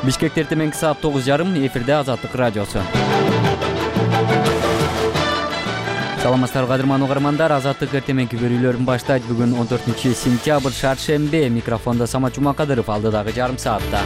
Бишкекте эртеменки саат 9:30 эфирде Азаттык радиосу. Саламатсыздарбы кадырман угармандар, Азаттык эртеменки көрүүлөрүн баштайт. Бүгүн 14-сентябрь шаршембе. Микрофондо Самат Жумакадыров, алдыдагы жарым саатта.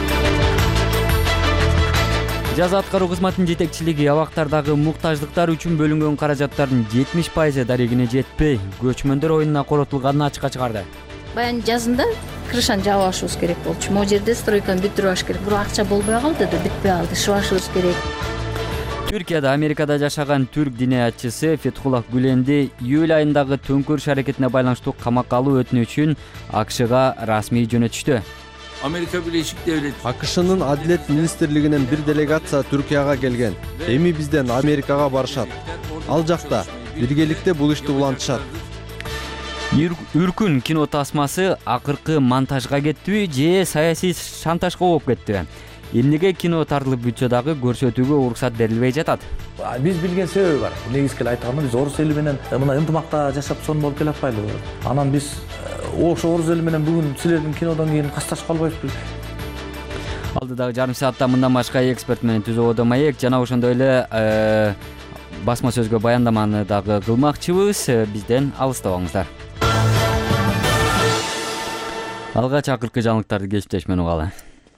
Жаза аткаруу кызматынын жетекчилиги абактардагы муктаждыктар үчүн бөлүнгөн каражаттардын 70% дарегине жетпей, көчмөндөр оюнуна коротулганын ачыкка чыгарды. Баян жазында крышаны жаап алышыбыз керек болчу. Могу жерде стройканы бүтүрүп алыш керек. Бирок акча болбой калды да, бүтпөй калды. Шыбашыбыз керек. Түркияда Америкада жашаган түрк диниятчысы Фетхуллах Гүленди июль айындагы төңкөрүш аракетине байланыштуу камакка алуу өтүнүчүн АКШга расмий жөнөтүштү. Америка Бийлешик Devletleri АКШнын Адилет министрлигинен бир делегация Түркияга келген. Эми бизден Америкага барышат. Ал жакта биргеликте бул ишти улантышат. Үркүн кино тасмасы акыркы монтажга кеттиби же саясий шантажга болуп кеттиби? Эмнеге кино тартылып бүтсө дагы көрсөтүүгө уруксат берилбей жатат? Биз билген себеби бар. Негизги айтканда биз орус эли менен мына ынтымакта жашап сонун болуп келатпайлыбы? Анан биз ошо орус эли менен бүгүн силердин кинодон кийин касташып калбайбызбы? Алдыдагы жарым саатта мындан башка эксперт менен Түзө Одо Маек жана ошондой эле басма сөзгө баяндаманы дагы кылмакчыбыз. Бизден алыстабаңыздар. Алгач акыркы жаңылыктарды кесиптеш менен угалы.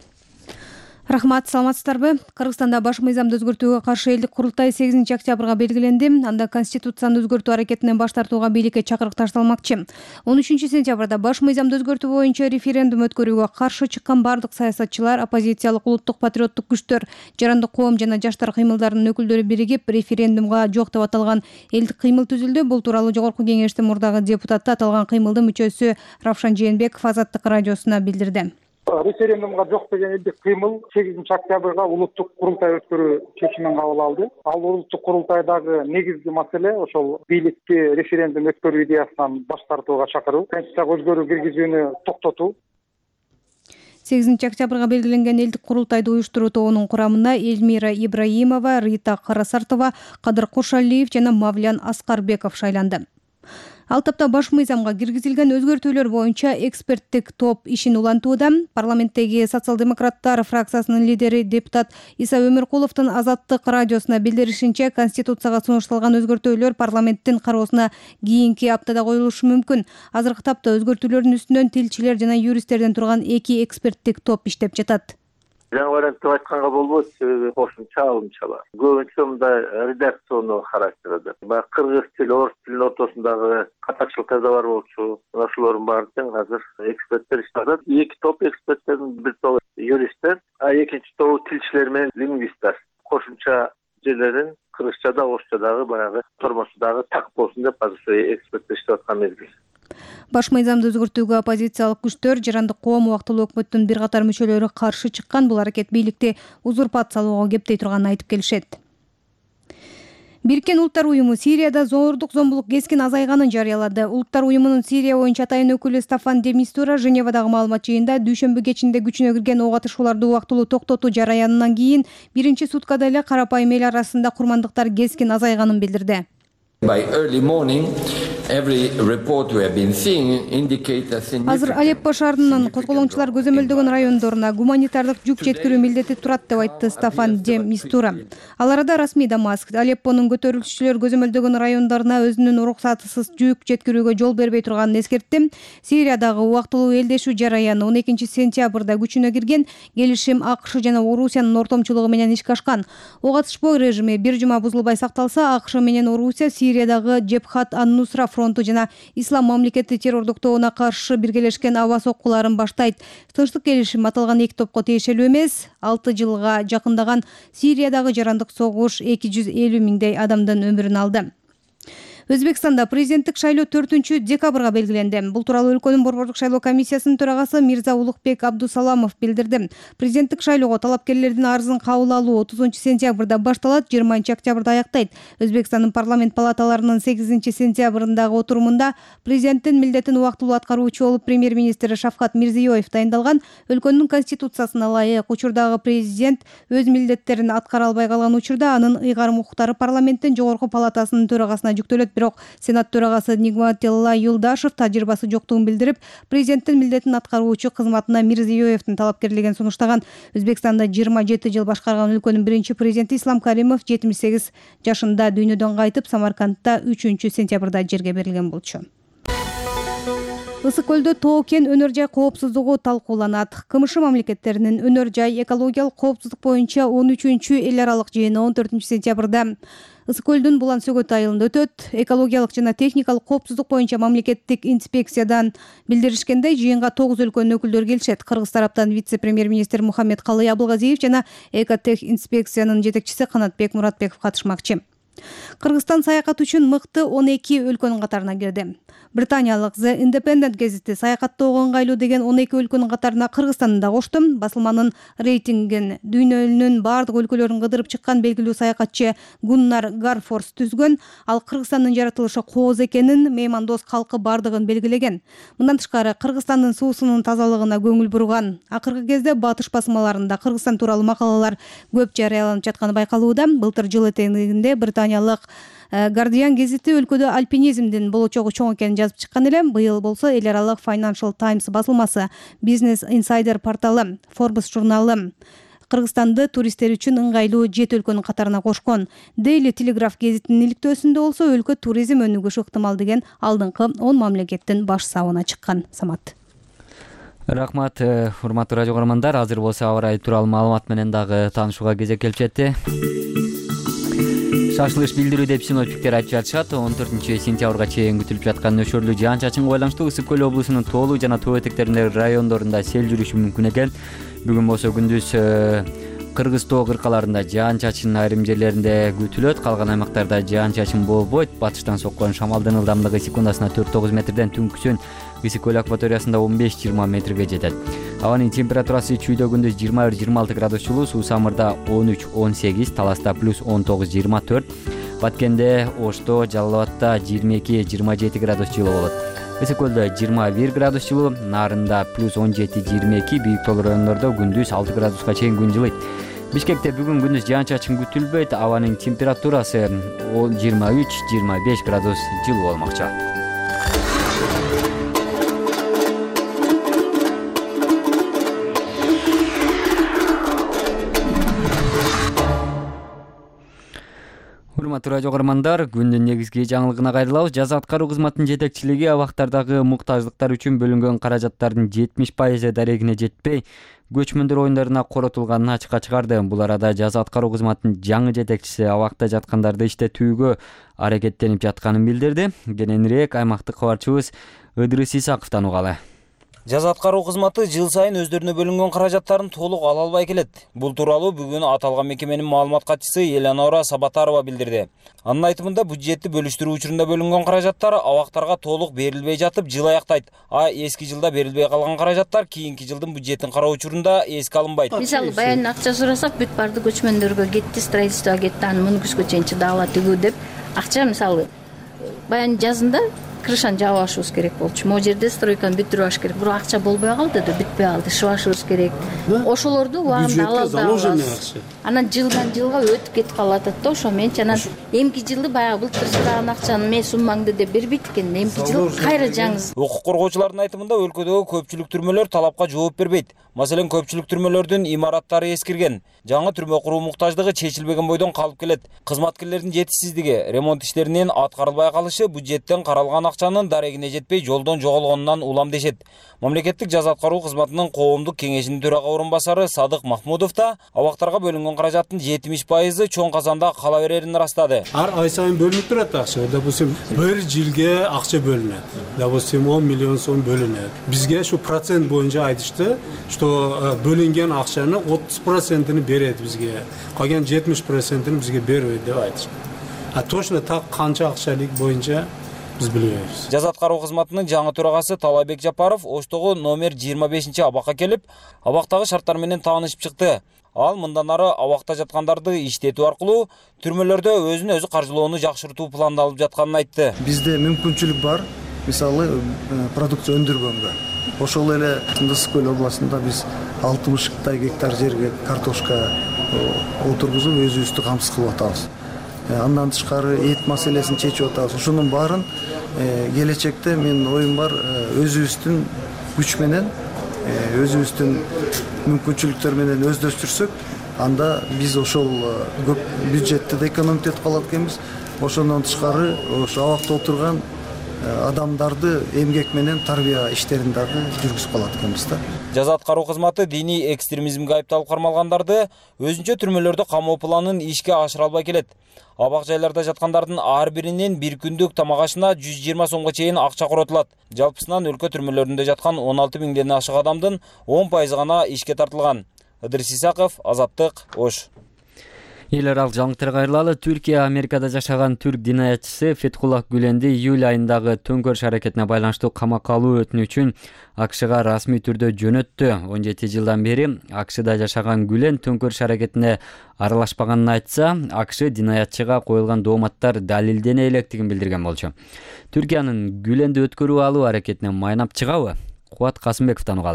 Рахмат, саламатсыздарбы? Кыргызстанда баш мыйзамды өзгөртүүгө каршы элдик курултай 8-октябрга белгиленди. Анда конституцияны өзгөртүү аракетинен баш тартууга бийликке чакырык ташталмакчы. 13-сентябрда баш мыйзамды өзгөртүү боюнча референдум өткөрүүгө каршы чыккан бардык саясатчылар, оппозициялык улуттук патриоттук күчтөр, жарандык коом жана жаштар кыймылдарынын өкүлдөрү биригип референдумга жок деп аталган элдик кыймыл түзүлдү. Бул тууралуу Жогорку Кеңештин мурдагы депутаты аталган кыймылдын мүчөсү Равшан Жээнбеков Азаттык радиосуна билдирди. Референдумга жок деген элдик кыймыл 8-октябрга улуттук курултай өткөрүү чечимин кабыл алды. Ал улуттук курултайдагы негизги маселе ошол бийликти референдум өткөрүү идеясынан баш тартууга чакыруу, конституцияга өзгөрүү киргизүүнү токтотуу. 8-октябрга белгиленген элдик курултайды уюштуруу тобунун курамына Эльмира Ибраимова, Рита Карасартова, Кадыр Кошалиев жана Мавлян Аскарбеков шайланды. Ал тапта баш мыйзамга киргизилген өзгөртүүлөр боюнча эксперттик топ ишин улантууда. Парламенттеги социал-демократтар фракциясынын лидери депутат Иса Өмүркуловдун Азаттык радиосуна билдиришинче, конституцияга сунушталган өзгөртүүлөр парламенттин кароосуна кийинки аптада коюлушу мүмкүн. Азыркы тапта өзгөртүүлөрдүн үстүнөн тилчилер жана юристтерден турган 2 эксперттик топ иштеп жатат. Жаңы вариантты айтканга болбойт, себеби кошумча алымча бар. Көбүнчө мындай редакционный характерде. Баягы кыргыз тили, орус тилинин ортосундагы катачылыктар да бар болчу. Ошолордун баарын азыр эксперттер иштеп атат. 2 топ эксперттердин бир тобу юристтер, а экинчи тобу тилчилер менен лингвисттер. Кошумча жерлерин кыргызчада, орусчадагы баягы тормосудагы так болсун деп азыр эксперттер иштеп аткан мезгил. Баш мыйзамды өзгөртүүгө оппозициялык күчтөр, жарандык коом, убактылуу өкмөттүн бир катар мүчөлөрү каршы чыккан. Бул аракет бийликти узурпациялоого кептей турганын айтып келишет. Бириккен Улуттар уюму Сирияда зордук зомбулук кескин азайганын жарыялады. Улуттар уюмунун Сирия боюнча атайын өкүлү Стафан де Мистура Женевадагы маалымат жыйында дүйшөмбү кечинде күчүнө кирген ок атышууларды убактылуу токтотуу жараянынан кийин биринчи суткада эле карапайым эл арасында курмандыктар кескин азайганын билдирди. Азыр Алеппо шаарынын козголоңчулар көзөмөлдөгөн райондоруна гуманитардык жүк жеткирүү милдети турат деп айтты Стафан де Мистура. Ал арада расмий Дамаск Алеппонун көтөрүлүшчүлөр көзөмөлдөгөн райондоруна өзүнүн уруксатысыз жүк жеткирүүгө жол бербей турганын эскертти. Сириядагы убактылуу элдешүү жараяны 12-сентябрда күчүнө кирген. Келишим АКШ жана Орусиянын ортомчулугу менен ишке ашкан. Ок атышпоо режими бир жума бузулбай сакталса, АКШ менен Орусия Сириядагы Джебхат ан-Нусра фронту жана Ислам мамлекети террордук тобуна каршы биргелешкен аба соккуларын баштайт. Тынчтык келишим аталган 2 топко тиешелүү эмес. 6 жылга жакындаган Сириядагы жарандык согуш 250 миңдей адамдын өмүрүн алды. Өзбекстанда президенттик шайлоо 4-декабрга белгиленди. Бул тууралуу өлкөнүн борбордук шайлоо комиссиясынын төрагасы Мирза Улукбек Абдусаламов билдирди. Президенттик шайлоого талапкерлердин арызын кабыл алуу 30-сентябрда башталат, 20-октябрда аяктайт. Өзбекстандын парламент палаталарынын 8-сентябрындагы отурумунда президенттин милдетин убактылуу аткаруучу болуп премьер-министр Шавкат Мирзиёев дайындалган. Өлкөнүн конституциясына ылайык учурдагы президент өз милдеттерин аткара албай калган учурда анын ыйгарым укуктары парламенттин жогорку палатасынын төрагасына жүктөлөт. Бирок Сенат төрагасы Нигматилла Юлдашев тажрыйбасы жоктугун билдирип, президенттин милдетин аткаруучу кызматына Мирзиёевдин талапкерлигин сунуштаган. Өзбекстанда 27 жыл башкарган өлкөнүн биринчи президенти Ислам Каримов 78 жашында дүйнөдөн кайтып, Самаркандта 3-сентябрда жерге берилген болчу. Ысык көлдө тоо кен өнөр жай коопсуздугу талкууланат. КМШ мамлекеттеринин өнөр жай экологиялык коопсуздук боюнча 13-чү эл аралык жыйыны 14-сентябрда Ысык көлдүн Булан Сөгөт айылында өтөт. Экологиялык жана техникалык коопсуздук боюнча мамлекеттик инспекциядан билдиришкенде, жыйынга 9 өлкөнүн өкүлдөрү келишет. Кыргыз тараптан вице-премьер-министр Мухаммед Калый Абылгазиев жана Экотех инспекциянын жетекчиси Канатбек Муратбеков катышмакчы. Кыргызстан саякат үчүн мыкты 12 өлкөнүн катарына кирди. Британиялык The Independent гезити саякаттоого ыңгайлуу деген 12 өлкөнүн катарына Кыргызстанды да кошту. Басылманын рейтингин дүйнөнүн бардык өлкөлөрүн кыдырып чыккан белгилүү саякатчы Гуннар Гарфорс түзгөн. Ал Кыргызстандын жаратылышы кооз экенин, меймандос калкы бардыгын белгилеген. Мындан тышкары Кыргызстандын суусунун тазалыгына көңүл бурган. Акыркы кезде батыш басмаларында Кыргызстан тууралуу макалалар көп жарыяланып жатканы байкалууда. Былтыр жыл этегинде британиялык Guardian гезити өлкөдө альпинизмдин болочогу чоң экенин жазып чыккан эле. Быйыл болсо эл аралык Financial Times басылмасы, Business Insider порталы, Forbes журналы Кыргызстанды туристтер үчүн ыңгайлуу 7 өлкөнүн катарына кошкон. Daily Telegraph гезитинин иликтөөсүндө болсо өлкө туризм өнүгүшү ыктымал деген алдыңкы 10 мамлекеттин баш сабына чыккан. Самат. Рахмат, урматтуу радио көрөрмандар. Азыр болсо аба ырайы тууралуу маалымат менен дагы таанышууга кезек келип жетти. Шашылыш билдирүү деп синоптиктер айтып жатышат. 14-сентябрга чейин күтүлүп жаткан нөшөрлүү жаан-чачынга байланыштуу Ысык көл облусунун тоолуу жана тоо этектериндеги райондорунда сел жүрүшү мүмкүн экен. Бүгүн болсо күндүз Кыргыз тоо кыркаларында жаан-чачын айрым жерлеринде күтүлөт. Калган аймактарда жаан-чачын болбойт. Батыштан соккон шамалдын ылдамдыгы секундасына 4-9 метрден, түнкүсүн Ысык көл акваториясында 15-20 метрге жетет. Абанын температурасы чүйдө күндүз 21-26 градус жылуу, Суусамырда 13-18, Таласта +19-24, Баткенде, Ошто, Жалал Абадта 22-27 градус жылуу болот. Ысык көлдө 21 градус жылуу, Нарында +17-22, бийик тоолуу райондордо күндүз 6 градуска чейин күн жылыйт. Бишкекте бүгүн күндүз жаан-чачын күтүлбөйт. Абанын температурасы 23-25 градус жылуу болмокчу. Урматтуу радио көрөрмандар, күндүн негизги жаңылыгына кайрылабыз. Жаза аткаруу кызматынын жетекчилиги абактардагы муктаждыктар үчүн бөлүнгөн каражаттардын 70% дарегине жетпей, көчмөндөр оюндарына коротулганын ачыкка чыгарды. Бул арада жаза аткаруу кызматынын жаңы жетекчиси абакта жаткандарды иштетүүгө аракеттенип жатканын билдирди. Кененирээк аймактык кабарчыбыз Ыдырыс Исаковдон угалы. Жаза аткаруу кызматы жыл сайын өздөрүнө бөлүнгөн каражаттарын толук ала албай келет. Бул тууралуу бүгүн аталган мекеменин маалымат катчысы Элеонора Сабатарова билдирди. Анын айтымында бюджетти бөлүштүрүү учурунда бөлүнгөн каражаттар абактарга толук берилбей жатып, жыл аяктайт. Эски жылда берилбей калган каражаттар кийинки жылдын бюджетин кароо учурунда эске алынбайт. Мисалы, баян акча сурасак, бүт барды көчмөндөргө кетти, строительствого кетти, аны мунгүскө чейин чыдаала төгүү деп акча, мисалы, баян жазында крышаны жаап алышыбыз керек болчу. Могу жерде стройканы бүтүрүп алыш керек. Бирок акча болбой калды да, бүтпөй алды. Шыбашыбыз керек. Ошолорду убагында ала алабыз. Анан жылдан жылга өтүп кетип калат да, ошо менен анан эмки жылды баягы былтыр сураган акчаны мен суммаңды деп бербейт экен. Эмки жыл кайра жаңы. Укук коргоочулардын айтымында өлкөдөгү көпчүлүк түрмөлөр талапка жооп бербейт. Маселен, көпчүлүк түрмөлөрдүн имараттары эскирген. Жаңы түрмө куруу муктаждыгы чечилбеген бойдон калып келет. Кызматкерлердин жетишсиздиги, ремонт иштеринин аткарылбай калышы бюджеттен каралган акчанын дарегине жетпей жолдон жоголгонунан улам дешет. Мамлекеттик жаза аткаруу кызматынын коомдук кеңешинин төрага орун басары Садык Махмудов да абактарга бөлүнгөн каражаттын 70% чоң казанда кала берерин ырастады. Ар ай сайын бөлүнүп турат акча. Допустим, бир жылга акча бөлүнөт. Допустим, 10 миллион сом бөлүнөт. Бизге ушу процент боюнча айтышты, что бөлүнгөн акчаны 30%-ны берет бизге. Калган 70%-ны бизге бербейт деп айтышты. Точно так канча акчалык боюнча биз билбейбиз. Жаза аткаруу кызматынын жаңы төрагасы Талайбек Жапаров Оштогу номер 25 абакка келип, абактагы шарттар менен таанышып чыкты. Ал мындан ары абакта жаткандарды иштетүү аркылуу түрмөлөрдө өзүн өзү каржылоону жакшыртуу пландалып жатканын айтты. Бизде мүмкүнчүлүк бар, мисалы продукция өндүргөнгө. Ошол эле Ысык көл областында биз 60 гектар жерге картошка отургузуп өзүбүздү камсыз кылып атабыз. Андан тышкары эт маселесин чечип атабыз. Ушунун баарын келечекте менин оюм бар, өзүбүздүн күч менен, өзүбүздүн мүмкүнчүлүктөр менен өздөштүрсөк, анда биз ошол көп бюджетти да экономить этип калат экенбиз. Ошондон тышкары ошо абакта отурган адамдарды эмгек менен тарбия иштерин дагы жүргүзүп калат экенбиз да. Жаза аткаруу кызматы диний экстремизмге айыпталып кармалгандарды өзүнчө түрмөлөрдө камоо планын ишке ашыра албай келет. Абак жайларда жаткандардын ар биринин бир күндүк тамак ашына 120 сомго чейин акча коротулат. Жалпысынан өлкө түрмөлөрүндө жаткан 16 миңден ашык адамдын 10% гана ишке тартылган. Ыдырыс Исаков, Азаттык, Ош. Эл аралык жаңылыктарга кайрылалы. Түркия Америкада жашаган түрк динаятчысы Фетхуллах Гүленди июль айындагы төңкөрүш аракетине байланыштуу камакка алуу өтүнүчүн АКШга расмий түрдө жөнөттү. 17 жылдан бери АКШда жашаган Гүлен төңкөрүш аракетине аралашпаганын айтса, АКШ динаятчыга коюлган дооматтар далилдене электигин билдирген болчу. Түркиянын Гүленди өткөрүү алуу аракетине майнап чыгабы? Кубат Касымбековдон угалы.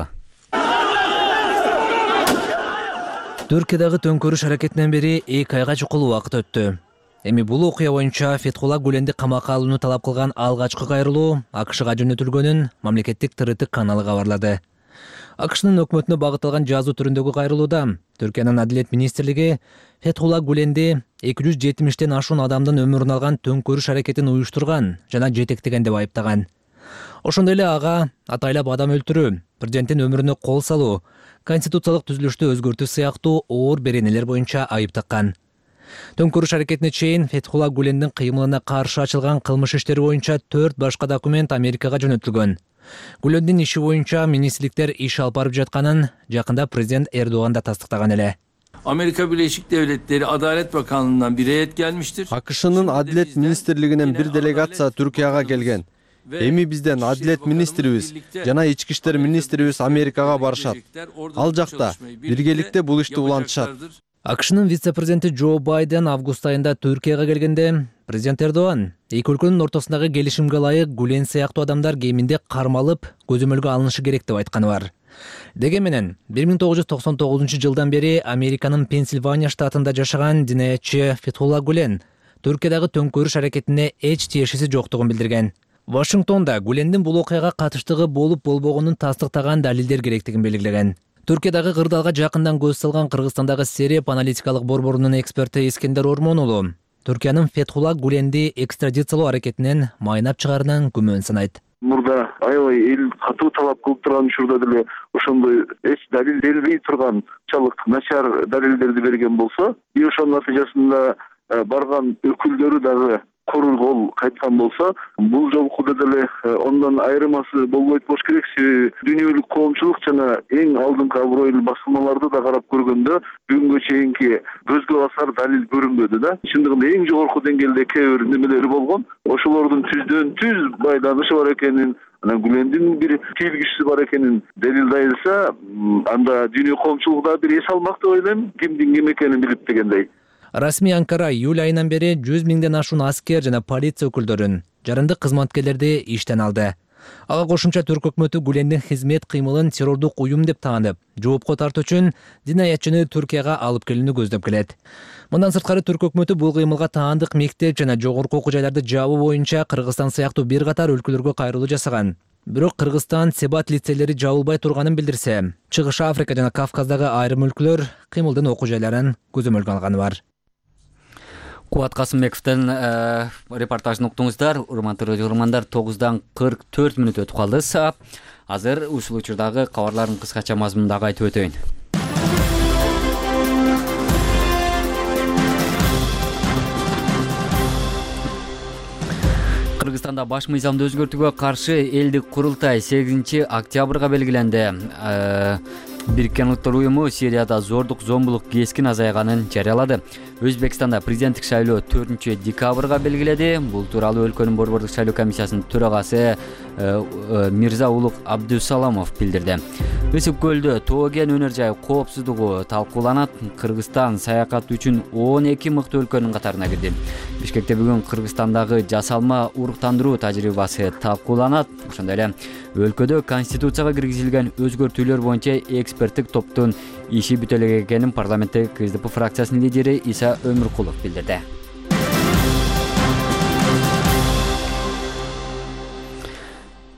Түркиядагы төңкөрүш аракетинен бери 2 айга чукул убакыт өттү. Эми бул окуя боюнча Фетхуллах Гүленди камакка алууну талап кылган алгачкы кайрылуу АКШга жөнөтүлгөнүн мамлекеттик ТРТ каналы кабарлады. АКШнын өкмөтүнө багытталган жазуу түрүндөгү кайрылууда Түркиянын Адилет министрлиги Фетхуллах Гүленди 270тен ашуун адамдын өмүрүн алган төңкөрүш аракетин уюштурган жана жетектеген деп айыптаган. Ошондой эле ага атайлап адам өлтүрүү, президенттин өмүрүнө кол салуу, конституциялык түзүлүштү өзгөртүү сыяктуу оор беренелер боюнча айып таккан. Төңкөрүш аракетине чейин Фетхуллах Гүлендин кыймылына каршы ачылган кылмыш иштери боюнча 4 башка документ Америкага жөнөтүлгөн. Гүлендин иши боюнча министрликтер иш алып барып жатканын жакында президент Эрдоган да тастыктаган эле. Amerika Birleşik Devletleri Adalet Bakanlığı'ndan bir heyet gelmiştir. АКШнын Адилет министрлигинен бир делегация Түркияга келген. Эми бизден Адилет министрибиз жана Ички иштер министрибиз Америкага барышат. Ал жакта биргеликте бул ишти улантышат. АКШнын вице-президенти Джо Байден август айында Түркияга келгенде президент Эрдоган эки өлкөнүн ортосундагы келишимге ылайык Гүлен сыяктуу адамдар кеминде кармалып, көзөмөлгө алынышы керек деп айтканы бар. Деген менен 1999 жылдан бери Американын Пенсильвания штатында жашаган динаятчы Фетхуллах Гүлен Түркиядагы төңкөрүш аракетине эч тиешеси жоктугун билдирген. Вашингтонда Гүлендин бул окуяга катыштыгы болуп болбогонун тастыктаган далилдер керектигин белгилеген. Түркиядагы кырдаалга жакындан көз салган Кыргызстандагы Сереп аналитикалык борборунун эксперти Искендер Ормонулу Түркиянын Фетхуллах Гүленди экстрадициялоо аракетинен майнап чыгарынан күмөн санайт. Мурда аябай эл катуу талап кылып турган учурда деле ошондой эч далилделбей турган чалык начар далилдерди берген болсо, и ошонун натыйжасында барган өкүлдөрү дагы кору кол кайткан болсо, бул жолкуда деле ондон айырмасы болбойт болуш керек. Себеби дүйнөлүк коомчулук жана эң алдыңкы абройлуу басылмаларды да карап көргөндө бүгүнгө чейинки көзгө басар далил көрүнбөдү да. Чындыгында эң жогорку деңгээлде кээ бир немелери болгон. Ошолордун түздөн түз байланышы бар экенин, анан Гүлендин бир тийгизчиси бар экенин далилдайса, анда дүйнө коомчулугу да бир эс алмак деп ойлойм, кимдин ким экенин билип дегендей. Расмий Анкара июль айынан бери 100 миңден ашуун аскер жана полиция өкүлдөрүн, жарандык кызматкерлерди иштен алды. Ага кошумча түрк өкмөтү Гүлендин хизмет кыймылын террордук уюм деп таанып, жоопко тартуу үчүн динаятчыны Түркияга алып келүүнү көздөп келет. Мындан сырткары түрк өкмөтү бул кыймылга таандык мектеп жана жогорку окуу жайларды жабуу боюнча Кыргызстан сыяктуу бир катар өлкөлөргө кайрылуу жасаган. Бирок Кыргызстан Себат лицейлери жабылбай турганын билдирсе, Чыгыш Африка жана Кавказдагы айрым өлкөлөр кыймылдын окуу жайларын көзөмөлгө алганы бар. Кубат Касымбековдон репортажын уктуңуздар. Урматтуу көрөрмандар, 9:44 өтүп калды. Азыр ушул учурдагы кабарлардын кыскача мазмунун дагы айтып өтөйүн. Кыргызстанда баш мыйзамды өзгөртүүгө каршы элдик курултай 8 октябрга белгиленди. Бириккен Улуттар уюму Сирияда зордук, зомбулук кескин азайганын жарыялады. Өзбекстанда президенттик шайлоо 4 декабрга белгиледи. Бул тууралуу өлкөнүн борбордук шайлоо комиссиясынын төрагасы Мирза Улук Абдусаламов билдирди. Ысык көлдө тоо кен өнөр жай коопсуздугу талкууланат. Кыргызстан саякат үчүн 12 мыкты өлкөнүн катарына кирди. Бишкекте бүгүн Кыргызстандагы жасалма уруктандыруу тажрыйбасы талкууланат. Ошондой эле өлкөдө конституцияга киргизилген өзгөртүүлөр боюнча эксперттик топтун иши бүтө элек экенин парламенттеги КСДП фракциясынын лидери Иса Өмүркулов билдирди.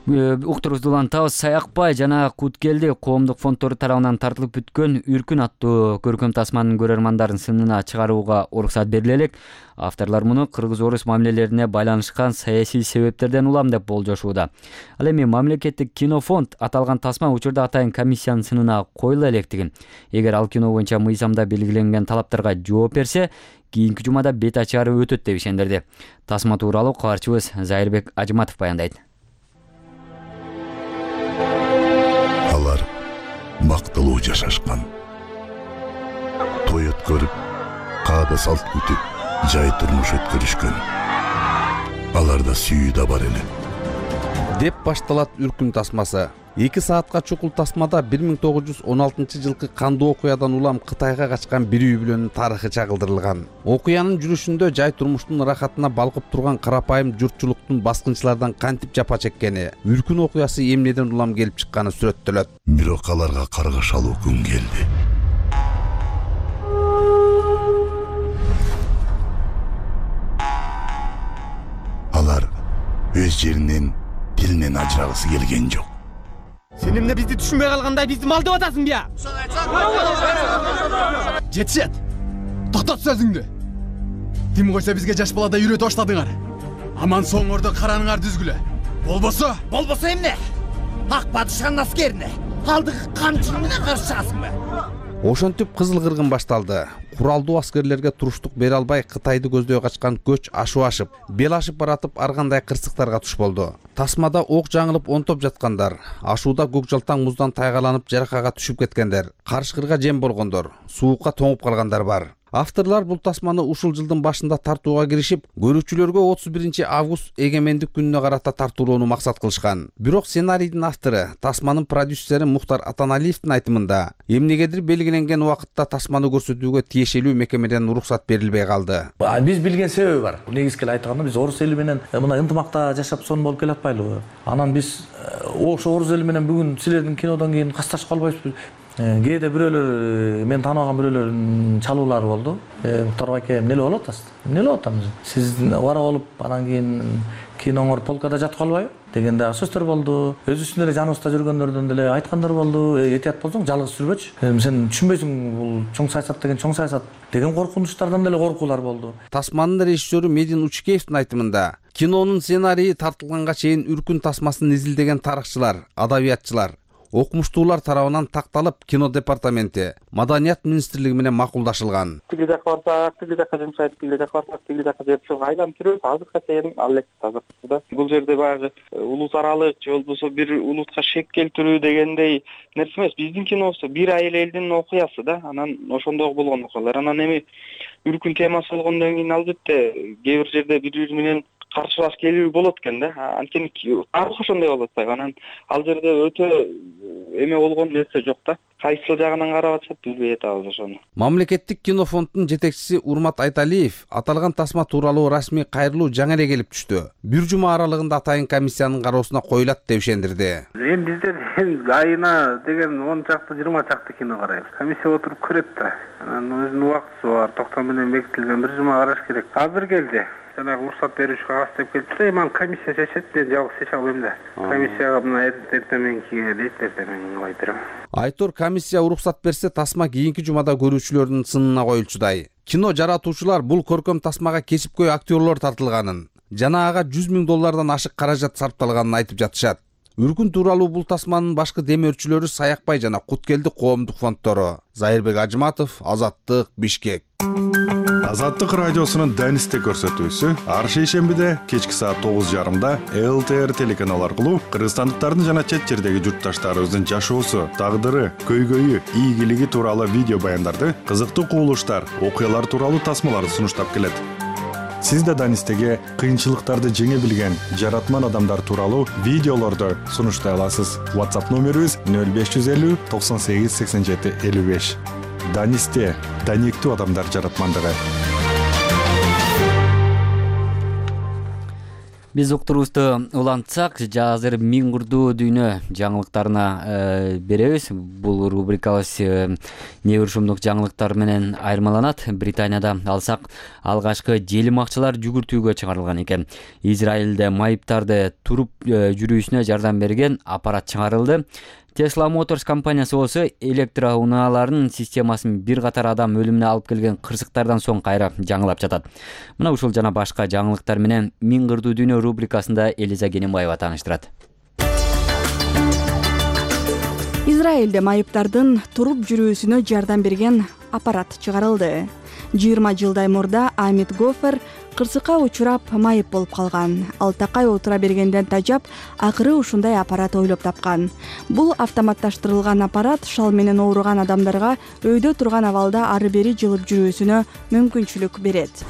уктурубузду улантабыз. Саякбай жана Куткелди коомдук фонддору тарабынан тартылып бүткөн Үркүн аттуу көркөм тасманын көрөрмандарын сынына чыгарууга уруксат бериле элек. Авторлор муну кыргыз-орус мамилелерине байланышкан саясий себептерден улам деп болжошууда. Ал эми мамлекеттик кинофонд аталган тасма учурда атайын комиссиянын сынына коюла электигин, эгер ал кино боюнча мыйзамда белгиленген талаптарга жооп берсе, кийинки жумада бет ачары өтөт деп ишендирди. Тасма тууралуу кабарчыбыз Зайырбек Ажыматов баяндайт. Алар бактылуу жашашкан. Той өткөрүп, каада салт күтүп, жай турмуш өткөрүшкөн. Аларда сүйүү да бар эле. Деп башталат Үркүн тасмасы. 2 саатка чукул тасмада 1916-жылкы кандуу окуядан улам Кытайга качкан бир үй бүлөнүн тарыхы чагылдырылган. Окуянын жүрүшүндө жай турмуштун рахатына балкып турган карапайым журтчулуктун баскынчылардан кантип жапа чеккени, Үркүн окуясы эмнеден улам келип чыкканы сүрөттөлөт. Бирок аларга каргашалуу күн келди. Алар өз жеринен, тилинен ажырагысы келген жок. Сен эмне бизди түшүнбөй калгандай бизди малдап атасың бия? Жетишет. Токтот сөзүңдү. Тим койсо бизге жаш балада үйрөтүп баштадыңар. Аман соңордо караныңар дүзгүлө. Болбосо эмне? Ак падышанын аскерине алдыгы камчы менен каршы чыгасыңбы? Ошентип кызыл кыргын башталды. Куралдуу аскерлерге туруштук бере албай Кытайды көздөй качкан көч ашу ашып, бел ашып баратып аргандай кырсыктарга туш болду. Тасмада ок жаңылып онтоп жаткандар, ашууда көк жалтаң муздан тайгаланып жаракага түшүп кеткендер, карышкырга жем болгондор, суукка тоңуп калгандар бар. Авторлар бул тасманы ушул жылдын башында тартууга киришип, көрүүчүлөргө 31 август эгемендик күнүнө карата тартуулоону максат кылышкан. Бирок сценарийдин автору, тасманын продюсери Мухтар Атаналиевдин айтымында, эмнегедир белгиленген убакытта тасманы көрсөтүүгө тиешелүү мекемеден уруксат берилбей калды. Биз билген себеби бар. Негизги эле айтканда биз орус эли менен мына ынтымакта жашап сонун болуп келатпайлыбы? Анан биз ошо орус эли менен бүгүн силердин кинодон кийин касташып калбайбызбы? Кээде бирөөлөр мен тааныбаган бирөөлөрдүн чалуулары болду. Мухтар байке эмне эле болуп атасыз? Эмне эле болуп атамыз? Сиз бара болуп анан кийин киноңор полкада жатып калбайбы? Дегенде сөздөр болду. Өзүбүздүн эле жаныбызда жүргөндөрдөн деле айткандар болду. Этият болсоң жалгыз жүрбөчү. Сен түшүнбөйсүң бул чоң саясат деген чоң саясат деген коркунучтардан деле коркуулар болду. Тасманын режиссеру Медин Учкеевдин айтымында, кинонун сценарийи тартылганга чейин Үркүн тасмасын изилдеген тарыхчылар, адабиятчылар, окумуштуулар тарабынан такталып, кино департаменти, Маданият министрлиги менен макулдашылган. Тиги жакка барсак, тиги жакка жумшайт, тиги жакка барсак, тиги жакка жеп айланып жүрөбүз. Азыркыга чейин ал эле таза. Бул жерде баягы улус аралык же болбосо бир улутка шек келтирүү дегендей нерсе эмес. Биздин кинобуз бир айыл элдин окуясы да. Анан ошондой болгон окуялар. Анан эми Үркүн темасы болгондон кийин албетте кээ бир жерде бири менен каршылаш келүү болот экен да. Анткени тарых ошондой болуп атпайбы. Анан ал жерде өтө эме болгон нерсе жок да. Кайсы жагынан карап атышат билбей атабыз ошону. Мамлекеттик кинофонддун жетекчиси Урмат Айталиев аталган тасма тууралуу расмий кайрылуу жаңы эле келип түштү. Бир жума аралыгында атайын комиссиянын кароосуна коюлат деп ишендирди. Эми биздер айына деген 10 чакты 20 чакты кино карайбыз. Комиссия отуруп көрөт да. Анан өзүнүн убактысы бар, токтом менен бекитилген бир жума караш керек. Азыр келди. Жанагы уруксат берүүчү кагаз деп келди. Эми комиссия чечет, мен жалгыз чече албайм да. Комиссияга мына эртең дейт, эртең алай берем. Айтор комиссия уруксат берсе, тасма кийинки жумада көрүүчүлөрдүн сынына коюлчудай. Кино жаратуучулар бул көркөм тасмага кесипкөй актерлор тартылганын, жана ага $100,000 ашык каражат сарпталганын айтып жатышат. Үркүн тууралуу бул тасманын башкы демөөрчүлөрү Саякбай жана Куткелди коомдук фонддору. Зайырбек Ажыматов, Азаттык, Бишкек. Азаттык радиосунун Данисте көрсөтүүсү ар шейшембиде кечки саат 9:30 ЛТР телеканалы аркылуу кыргызстандыктардын жана чет жердеги журтташтарыбыздын жашоосу, тагдыры, көйгөйү, ийгилиги тууралуу видео баяндарды, кызыктуу кубулуштар, окуялар тууралуу тасмаларды сунуштап келет. Сиз да Данистеге кыйынчылыктарды жеңе билген жаратман адамдар тууралуу видеолорду сунуштай аласыз. WhatsApp номерибиз 0550 98 87 55. Данисте даниктүү адамдар жаратмандыгы. Биз уктуруубузду улантсак, азыр миң курдуу дүйнө жаңылыктарына беребиз. Бул рубрикабыз небир шумдук жаңылыктар менен айырмаланат. Британияда алсак, алгачкы желим акчалар жүгүртүүгө чыгарылган экен. Израилде майыптарды туруп жүрүүсүнө жардам берген аппарат чыгарылды. Tesla Motors компаниясы болсо электроунааларынын системасын бир катар адам өлүмүнө алып келген кырсыктардан соң кайра жаңылап жатат. Мына ушул жана башка жаңылыктар менен Миң кырдуу дүйнө рубрикасында Элиза Кененбаева тааныштырат. Израилде майыптардын туруп жүрүүсүнө жардам берген аппарат чыгарылды. 20 жылдай мурда Амит Гофер кырсыкка учурап майып болуп калган. Ал такай отура бергенден тажап, акыры ушундай аппарат ойлоп тапкан. Бул автоматташтырылган аппарат шал менен ооруган адамдарга өйдө турган абалда ары бери жылып жүрүүсүнө мүмкүнчүлүк берет.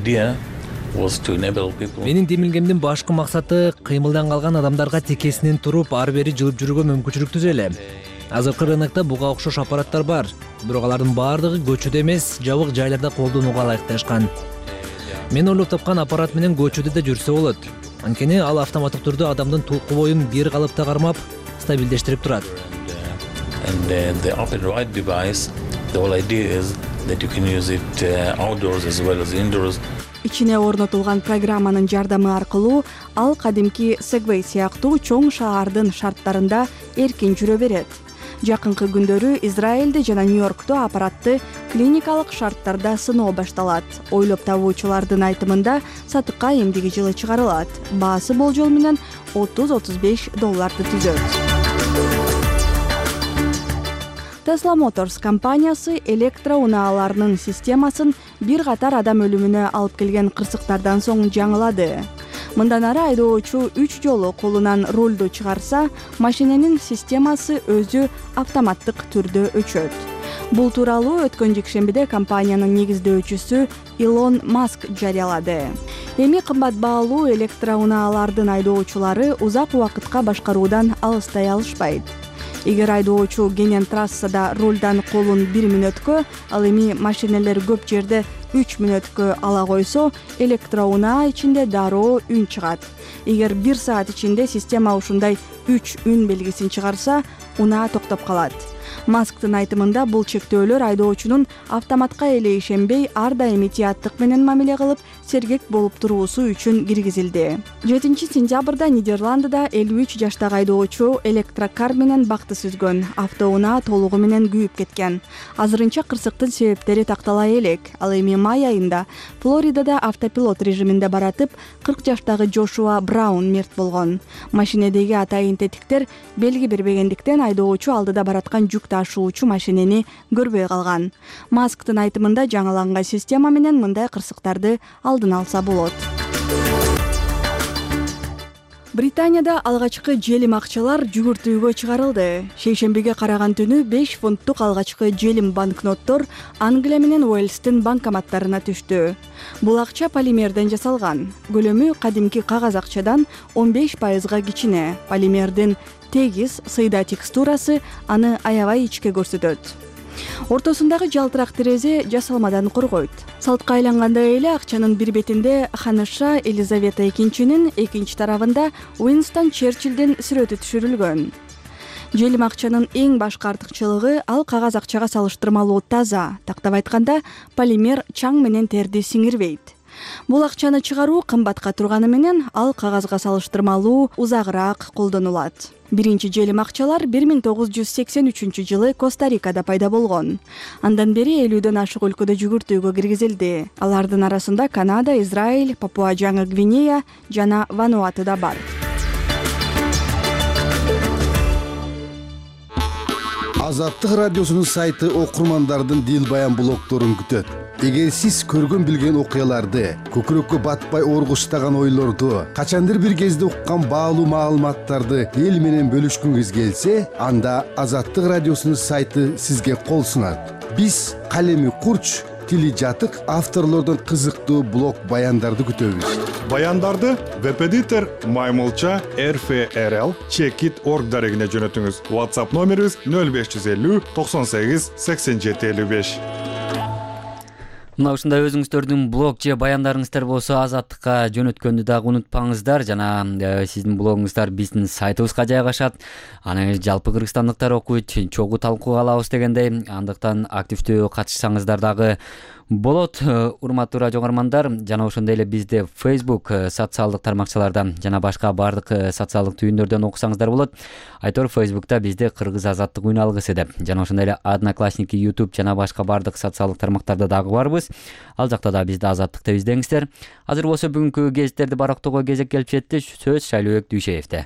Менин демилгемдин башкы максаты кыймылдан калган адамдарга текесинен туруп ары бери жылып жүрүүгө мүмкүнчүлүк түзөө эле. Азыркы рынокто буга окшош аппараттар бар, бирок алардын баардыгы көчөдө эмес, жабык жайларда колдонууга ылайыкташкан. Мен ойлоп тапкан аппарат менен көчөдө да жүрсө болот. Анткени ал автоматтык түрдө адамдын тулку боюн бир калыпта кармап, стабилдештирип турат. Ичине орнотулган программанын жардамы аркылуу ал кадимки Segway сыяктуу чоң шаардын шарттарында эркин жүрө берет. Жакынкы күндөрү Израилде жана Нью-Йоркто аппаратты клиникалык шарттарда сыноо башталат. Ойлоп табуучулардын айтымында сатыкка эмдиги жылы чыгарылат. Баасы болжол менен $30-35 түзөт. Tesla Motors компаниясы электроунааларынын системасын бир катар адам өлүмүнө алып келген кырсыктардан соң жаңылады. Мындан ары айдоочу 3 жолу колунан рулду чыгарса, машиненин системасы өзү автоматтык түрдө өчөт. Бул тууралуу өткөн жекшембиде компаниянын негиздөөчүсү Илон Маск жарыялады. Эми кымбат баалуу электроунаалардын айдоочулары узак убакытка башкаруудан алыстай алышпайт. Эгер айдоочу кенен трассада рулдан колун 1 мүнөткө, ал эми машинелер көп жерде 3 мүнөткө ала койсо, электроунаа ичинде дароо үн чыгат. Эгер 1 саат ичинде система ушундай 3 үн белгисин чыгарса, унаа токтоп калат. Масктын айтымында бул чектөөлөр айдоочунун автоматка эле ишенбей, ар дайым этияттык менен мамиле кылып, сергек болуп туруусу үчүн киргизилди. 7-сентябрда Нидерландыда 53 жаштагы айдоочу электрокар менен бакты сүзгөн. Автоунаа толугу менен күйүп кеткен. Азырынча кырсыктын себептери тактала элек. Ал эми май айында Флоридада автопилот режиминде баратып, 40 жаштагы Джошуа Браун мерт болгон. Машинедеги атайын тетиктер белги бербегендиктен айдоочу алдыда бараткан жүк ташуучу машинени көрбөй калган. Масктын айтымында жаңыланган система менен мындай кырсыктарды алдын алса болот. Британияда алгачкы желим акчалар жүгүртүүгө чыгарылды. Шейшембиге караган түнү 5 фунттук алгачкы желим банкноттор Англия менен Уэльстин банкоматтарына түштү. Бул акча полимерден жасалган. Көлөмү кадимки кагаз акчадан 15%га кичине. Полимердин тегиз, сыйда текстурасы аны аябай ичке көрсөтөт. Ортосундагы жалтырак терезе жасалмадан коргойт. Салтка айлангандай эле акчанын бир бетинде ханыша Елизавета II, экинчи тарабында Уинстон Черчиллдин сүрөтү түшүрүлгөн. Желим акчанын эң башкы артыкчылыгы ал кагаз акчага салыштырмалуу таза. Тактап айтканда, полимер чаң менен терди сиңирбейт. Бул акчаны чыгаруу кымбатка турганы менен ал кагазга салыштырмалуу узагыраак колдонулат. Биринчи желим акчалар 1983 жылы Коста-Рикада пайда болгон. Андан бери 50дөн ашык өлкөдө жүгүртүүгө киргизилди. Алардын арасында Канада, Израиль, Папуа Жаңы Гвинея жана Вануату да бар. Азаттык радиосунун сайты окурмандардын дил баян блогдорун күтөт. Эгер сиз көргөн билген окуяларды, көкүрөккө батпай оргуштаган ойлорду, качандыр бир кезде уккан баалуу маалыматтарды эл менен бөлүшкүңүз келсе, анда Азаттык радиосунун сайты сизге кол сунат. Биз калеми курч, тили жатык авторлордон кызыктуу блог баяндарды күтөбүз. Баяндарды веб-эдитор Маймылча RFRL Checkit.org дарегине жөнөтүңүз. WhatsApp номерибиз 0550 98 87 55. Мына ушундай өзүңүздөрдүн блог же баяндарыңыздар болсо Азаттыкка жөнөткөндү дагы унутпаңыздар. Жана сиздин блогуңуздар биздин сайтыбызга жайгашат. Аны жалпы кыргызстандыктар окуйт, чогуу талкууга алабыз дегендей. Андыктан активдүү катышсаңыздар дагы болот. Урматтуу радио угармандар, жана ошондой эле бизде Facebook социалдык тармакчаларда жана башка бардык социалдык түйүндөрдөн окусаңыздар болот. Айтор Facebook'та бизде Кыргыз Азаттык үн алгысы деп, жана ошондой эле Одноклассники, YouTube жана башка бардык социалдык тармактарда дагы барбыз. Ал жакта да бизди Азаттык деп издеңиздер. Азыр болсо бүгүнкү гезиттерди барактоого кезек келип жетти. Сөз Шайлообек Дүйшеевде.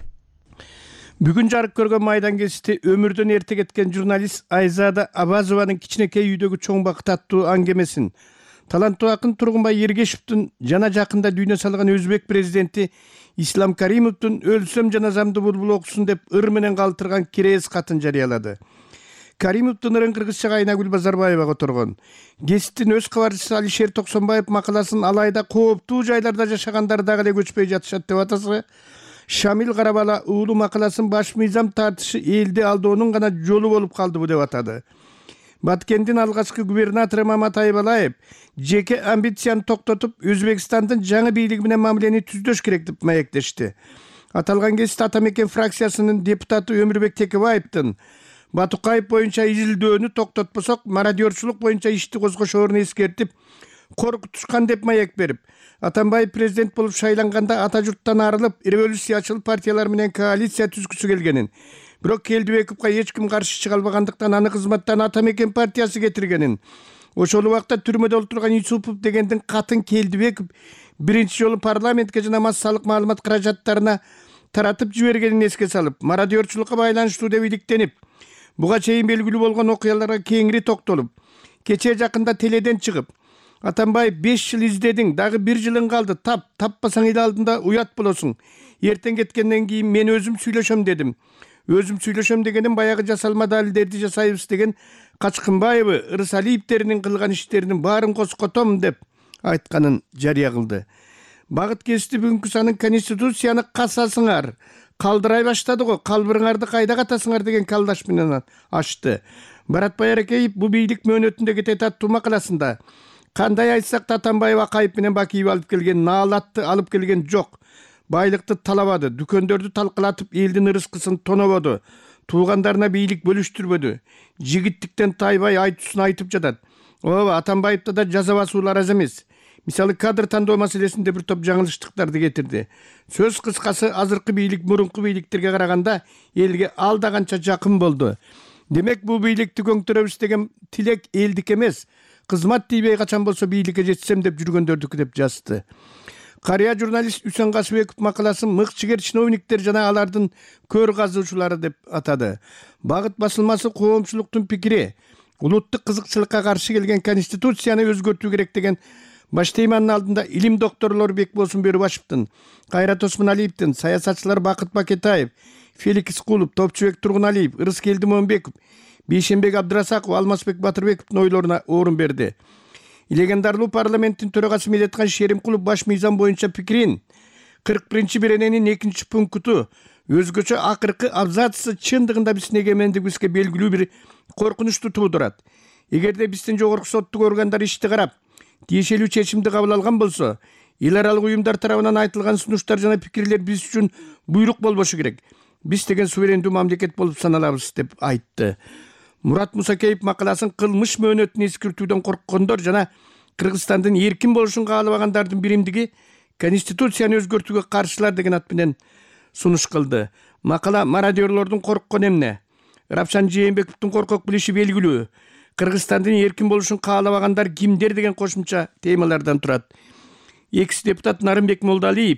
Бүгүн жарык көргөн майдан гезити өмүрдөн эрте кеткен журналист Айзада Абазованын кичинекей үйдөгү чоң бакыт аттуу аңгемесин таланттуу акын Тургунбай Ергешевдин жана жакында дүйнө салган өзбек президенти Ислам Каримовдун өлсөм жаназамды булбул окусун деп ыр менен калтырган кирез катын жарыялады. Каримовдун ырын кыргызчага Айнагүл Базарбаева которгон. Гезиттин өз кабарчысы Алишер Токсонбаев макаласын алайда кооптуу жайларда жашагандар дагы эле көчпөй жатышат деп атасы. Шамил Карабала уулу макаласын баш мыйзам тартышы элди алдоонун гана жолу болуп калдыбы деп атады. Баткендин алгачкы губернатору Мамат Айбалаев жеке амбицияны токтотуп, Өзбекстандын жаңы бийлиги менен мамилени түздөш керек деп маектешти. Аталган гезит Атамекен фракциясынын депутаты Өмүрбек Текебаевдин Батукаев боюнча изилдөөнү токтотпосок, мародерчулук боюнча ишти козгошоорун эскертип, коркутушкан деп маек берип, Атамбаев президент болуп шайланганда ата журттан арылып, революциячыл партиялар менен коалиция түзгүсү келгенин, бирок Келдибековго эч ким каршы чыга албагандыктан аны кызматтан Атамекен партиясы кетиргенин, ошол убакта түрмөдө отурган Юсупов дегендин катын Келдибеков биринчи жолу парламентке жана массалык маалымат каражаттарына таратып жибергенин эске салып, мародерчулукка байланыштуу деп иликтенип, буга чейин белгилүү болгон окуяларга кеңири токтолуп, кечээ жакында теледен чыгып, Атамбаев 5 жыл издедиң, дагы 1 жылың калды, таппасаң эл алдында уят болосуң. Эртең кеткенден кийин мен өзүм сүйлөшөм дедим. Өзүм сүйлөшөм дегеним баягы жасалма далилдерди жасайбыз деген Качкынбаевы, Ырысалиевтеринин кылган иштеринин баарын коскотом деп айтканын жарыя кылды. Багыт гезити бүгүнкү санын Конституцияны касасыңар, калдырай баштады го, калбырыңарды кайда катасыңар деген калдаш менен ачты. Баратбай Аракеев бу бийлик мөөнөтүндө кетет аттуу макаласында кандай айтсак да Атамбаев Акаев менен Бакиев алып келген наалатты алып келген жок. Байлыкты талабады, дүкөндөрдү талкалатып элдин ырыскысын тонободу, туугандарына бийлик бөлүштүрбөдү. Жигиттиктен тайбай айтуусун айтып жатат. Ооба, Атамбаевда да жаза басуулар аз эмес. Мисалы кадр тандоо маселесинде бир топ жаңылыштыктарды кетирди. Сөз кыскасы, азыркы бийлик мурунку бийликтерге караганда элге алда канча жакын болду. Демек бул бийликти көңтөрөбүз деген тилек элдик эмес. Кызмат тийбей качан болсо бийликке жетсем деп жүргөндөрдүкү деп жазды. Карыя журналист Үсөн Касыбеков макаласын мык чигер чиновниктер жана алардын көр казуучулары деп атады. Багыт басылмасы коомчулуктун пикири, улуттук кызыкчылыкка каршы келген Конституцияны өзгөртүү керек деген баш теманын алдында илим докторлору Бекболсун Бөрүбашевдин, Кайрат Осмоналиевдин, саясатчылар Бакыт Бакетаев, Феликс Кулуп, Топчубек Тургуналиев, Ырыскелди Момбеков, Бейшенбек Абдырасаков, Алмазбек Батырбековдун ойлоруна орун берди. Легендарлуу парламенттин төрагасы Медеткан Шеримкулов баш мыйзам боюнча пикирин 41-берененин 2 пункту өзгөчө акыркы абзацысы чындыгында биздин эгемендигибизге белгилүү бир коркунучту туудурат. Эгерде биздин жогорку соттук органдар ишти карап, тиешелүү чечимди кабыл алган болсо, эл аралык уюмдар тарабынан айтылган сунуштар жана пикирлер биз үчүн буйрук болбошу керек. Биз деген суверендүү мамлекет болуп саналабыз деп айтты. Мурат Мусакеев макаласын кылмыш мөөнөтүн эскертүүдөн корккондор жана Кыргызстандын эркин болушун каалабагандардын биримдиги Конституцияны өзгөртүүгө каршылар деген ат менен сунуш кылды. Макала мародерлордун корккон эмне? Рапшан Жээнбековдун коркок билиши белгилүү. Кыргызстандын эркин болушун каалабагандар кимдер деген кошумча темалардан турат. Экс депутат Нарымбек Молдалиев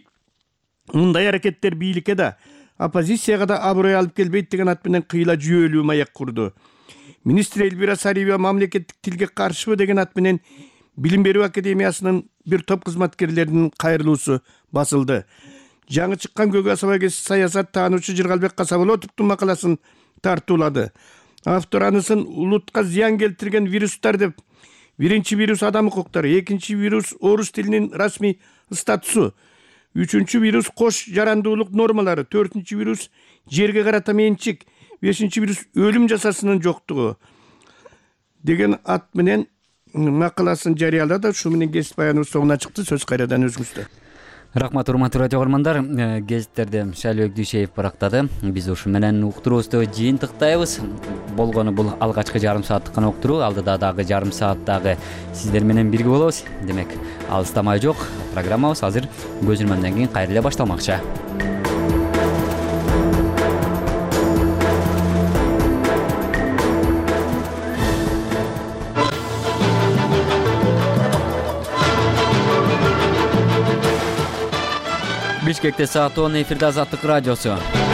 мындай аракеттер бийликке да, оппозицияга да аброй алып келбейт деген ат менен кыйла жүйөлүү маяк курду. Министр Эльвира Сариева мамлекеттик тилге каршыбы деген ат менен Билим берүү академиясынын бир топ кызматкерлеринин кайрылуусу басылды. Жаңы чыккан Көк Асаба гезити саясат таануучу Жыргалбек Касаболотовдун макаласын тартуулады. Автор анысын улутка зыян келтирген вирустар деп, биринчи вирус адам укуктары, экинчи вирус орус тилинин расмий статусу, үчүнчү вирус кош жарандуулук нормалары, төртүнчү вирус жерге карата менчик, бешинчи вирус өлүм жасасынын жоктугу деген ат менен макаласын жарыялады. Ушу менен кесип баяныбыз соңуна чыкты. Сөз кайрадан өзүңүздө. Рахмат, урматтуу радио көрөрмандар. Гезиттерди Шайлыбек Дүйшеев барактады. Биз ушу менен уктуруубузду жыйынтыктайбыз. Болгону бул алгачкы жарым сааттык гана уктуруу. Алдыда дагы жарым сааттагы сиздер менен бирге болобуз. Демек, алыстамай жок. Программабыз азыр көз ирмемден кийин кайра эле башталмакчы. Бишкекте саат 10 эфирде Азаттык радиосу.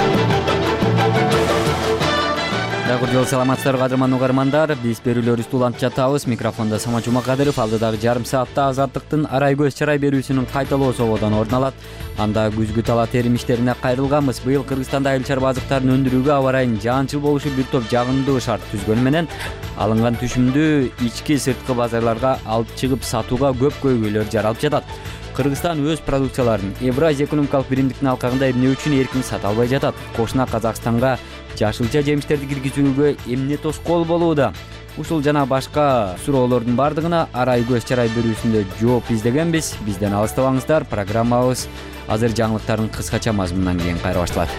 Дагы жол саламатсыздарбы кадырман угармандар. Биз берүүлөрүбүздү улантып жатабыз. Микрофондо Самат Жумакадыров. Алдыдагы жарым саатта Азаттыктын арай көз чарай берүүсүнүн кайталоо сободон орун алат. Анда күзгү тала терим иштерине кайрылганбыз. Быйыл Кыргызстанда айыл чарба азыктарын өндүрүүгө аба ырайынын жаанчыл болушу бир топ жагымдуу шарт түзгөнү менен алынган түшүмдү ички сырткы базарларга алып чыгып сатууга көп көйгөйлөр жаралып жатат. Кыргызстан өз продукцияларын Евразия экономикалык биримдиктин алкагында эмне үчүн эркин сата албай жатат? Кошуна Казакстанга жашылча жемиштерди киргизүүгө эмне тоскоол болууда? Ушул жана башка суроолордун бардыгына арай көз чарай берүүсүндө жооп издегенбиз. Бизден алыстабаңыздар. Программабыз азыр жаңылыктардын кыскача мазмунунан кийин кайра башталат.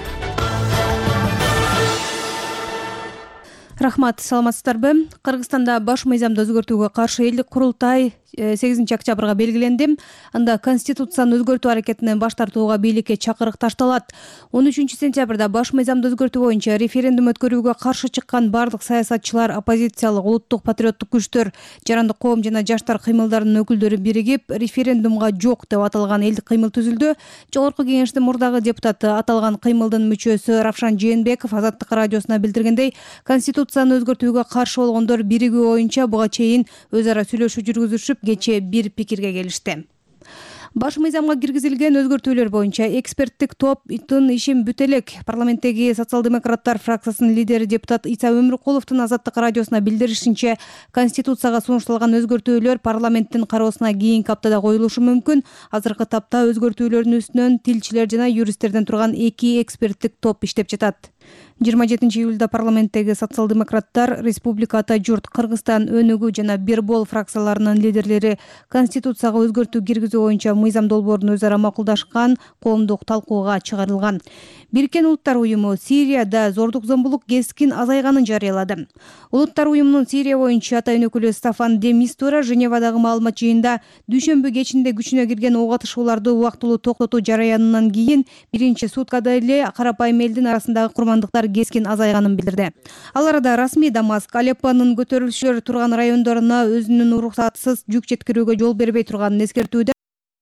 Рахмат, саламатсыздарбы? Кыргызстанда баш мыйзамды өзгөртүүгө каршы элдик курултай 8 октябрга белгиленди. Анда конституцияны өзгөртүү аракетинен баш тартууга бийликке чакырык ташталат. 13 сентябрда баш мыйзамды өзгөртүү боюнча референдум өткөрүүгө каршы чыккан бардык саясатчылар, оппозициялык, улуттук патриоттук күчтөр, жарандык коом жана жаштар кыймылдарынын өкүлдөрү биригип, референдумга жок деп аталган элдик кыймыл түзүлдү. Жогорку кеңештин мурдагы депутаты, аталган кыймылдын мүчөсү Равшан Жээнбеков Азаттык радиосуна билдиргендей, конституцияны өзгөртүүгө каршы болгондор биригүү боюнча буга чейин өз ара сүйлөшүү жүргүзүшүп, кечээ бир пикирге келишти. Баш мыйзамга киргизилген өзгөртүүлөр боюнча эксперттик топтун ишин бүтө элек. Парламенттеги социал-демократтар фракциясынын лидери депутат Иса Өмүркуловдун Азаттык радиосуна билдиришинче, конституцияга сунушталган өзгөртүүлөр парламенттин кароосуна кийинки аптада коюлушу мүмкүн. Азыркы тапта өзгөртүүлөрдүн үстүнөн тилчилер жана юристтерден турган 2 эксперттик топ иштеп жатат. 27 июлда парламенттеги социал-демократтар, Республика Ата журт, Кыргызстан өнүгүү жана Бербол фракцияларынын лидерлери конституцияга өзгөртүү киргизүү боюнча мыйзам долбоорун өз ара макулдашкан, коомдук талкууга чыгарылган. Бириккен Улуттар уюму Сирияда зордук зомбулук кескин азайганын жарыялады. Улуттар уюмунун Сирия боюнча атайын өкүлү Стафан де Мистура Женевадагы маалымат жыйында дүйшөмбү кечинде күчүнө кирген ок атышууларды убактылуу токтотуу жараянынан кийин биринчи суткада эле карапайым элдин арасындагы курмандыктар кескин азайганын билдирди. Ал арада расмий Дамаск Алеппонун көтөрүлүшчүлөр турган райондоруна өзүнүн уруксатсыз жүк жеткирүүгө жол бербей турганын эскертүүдө.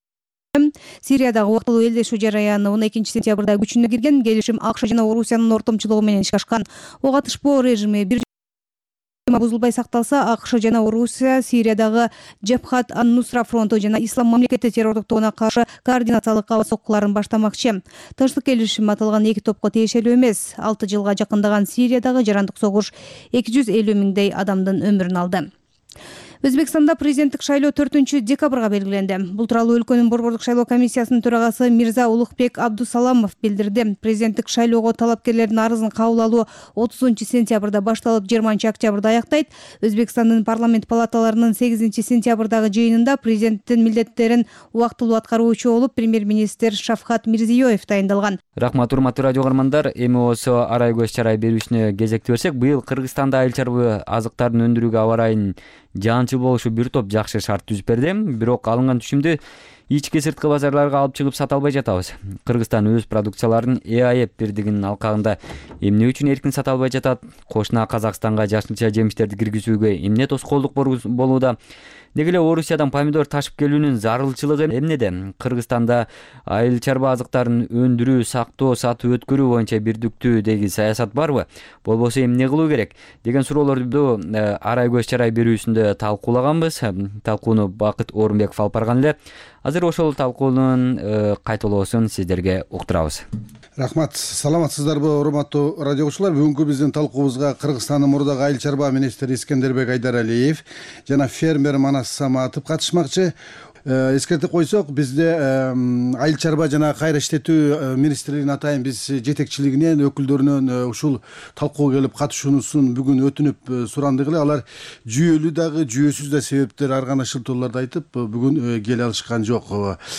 Сириядагы убактылуу элдешүү жараяны 12 сентябрда күчүнө кирген. Келишим АКШ жана Орусиянын ортомчулугу менен ишке ашкан. Ок атышпоо режими бир бузулбай сакталса, АКШ жана Орусия Сириядагы Джабхат ан-Нусра фронту жана Ислам мамлекети террордук тобуна каршы координациялык аба соккуларын баштамакчы. Тынчтык келишим аталган 2 топко тиешелүү эмес. 6 жылга жакындаган Сириядагы жарандык согуш 250 миңдей адамдын өмүрүн алды. Өзбекстанда президенттик шайлоо 4 декабрга белгиленди. Бул тууралуу өлкөнүн борбордук шайлоо комиссиясынын төрагасы Мирза Улукбек Абдусаламов билдирди. Президенттик шайлоого талапкерлердин арызын кабыл алуу 30 сентябрда башталып 20 октябрда аяктайт. Өзбекстандын парламент палаталарынын 8 сентябрдагы жыйынында президенттин милдеттерин убактылуу аткаруучу болуп премьер-министр Шавкат Мирзиёев тайындалган. Рахмат, урматтуу радио көрөрмандар. Эми болсо арай көз чарай берүүсүнө кезекти берсек, быйыл Кыргызстанда айыл чарба азыктарын өндүрүүгө аба ырайынын жаанчыл болушу бир топ жакшы шарт түзүп берди. Бирок алынган түшүмдү ички сырткы базарларга алып чыгып сата албай жатабыз. Кыргызстан өз продукцияларын ЭАЭП бирдигинин алкагында эмне үчүн эркин сата албай жатат? Кошуна Казакстанга жашылча жемиштерди киргизүүгө эмне тоскоолдук болууда? Неге эле Орусиядан помидор ташып келүүнүн зарылчылыгы эмнеде? Кыргызстанда айыл чарба азыктарын өндүрүү, сактоо, сатуу өткөрүү боюнча бирдиктүү деги саясат барбы? Болбосо эмне кылуу керек деген суроолорду арай көз чарай берүүсүндө талкуулаганбыз. Талкууну Бакыт Орунбеков алып барган эле. Азыр ошол талкуунун кайталоосун сиздерге уктурабыз. Рахмат, саламатсыздарбы урматтуу радиочулар. Бүгүнкү биздин талкуубузга Кыргызстандын мурдагы айыл чарба министри Искендербек Айдаралиев жана фермер Манас Саматов катышмакчы. эскертип койсок, бизде айыл чарба жана кайра иштетүү министрлигинин атайын биз жетекчилигинен өкүлдөрүнөн ушул талкууга келип катышуусун бүгүн өтүнүп сурандык эле. Алар жүйөлүү дагы жүйөсүз да себептер ар кандай шылтоолорду айтып бүгүн келе алышкан жок.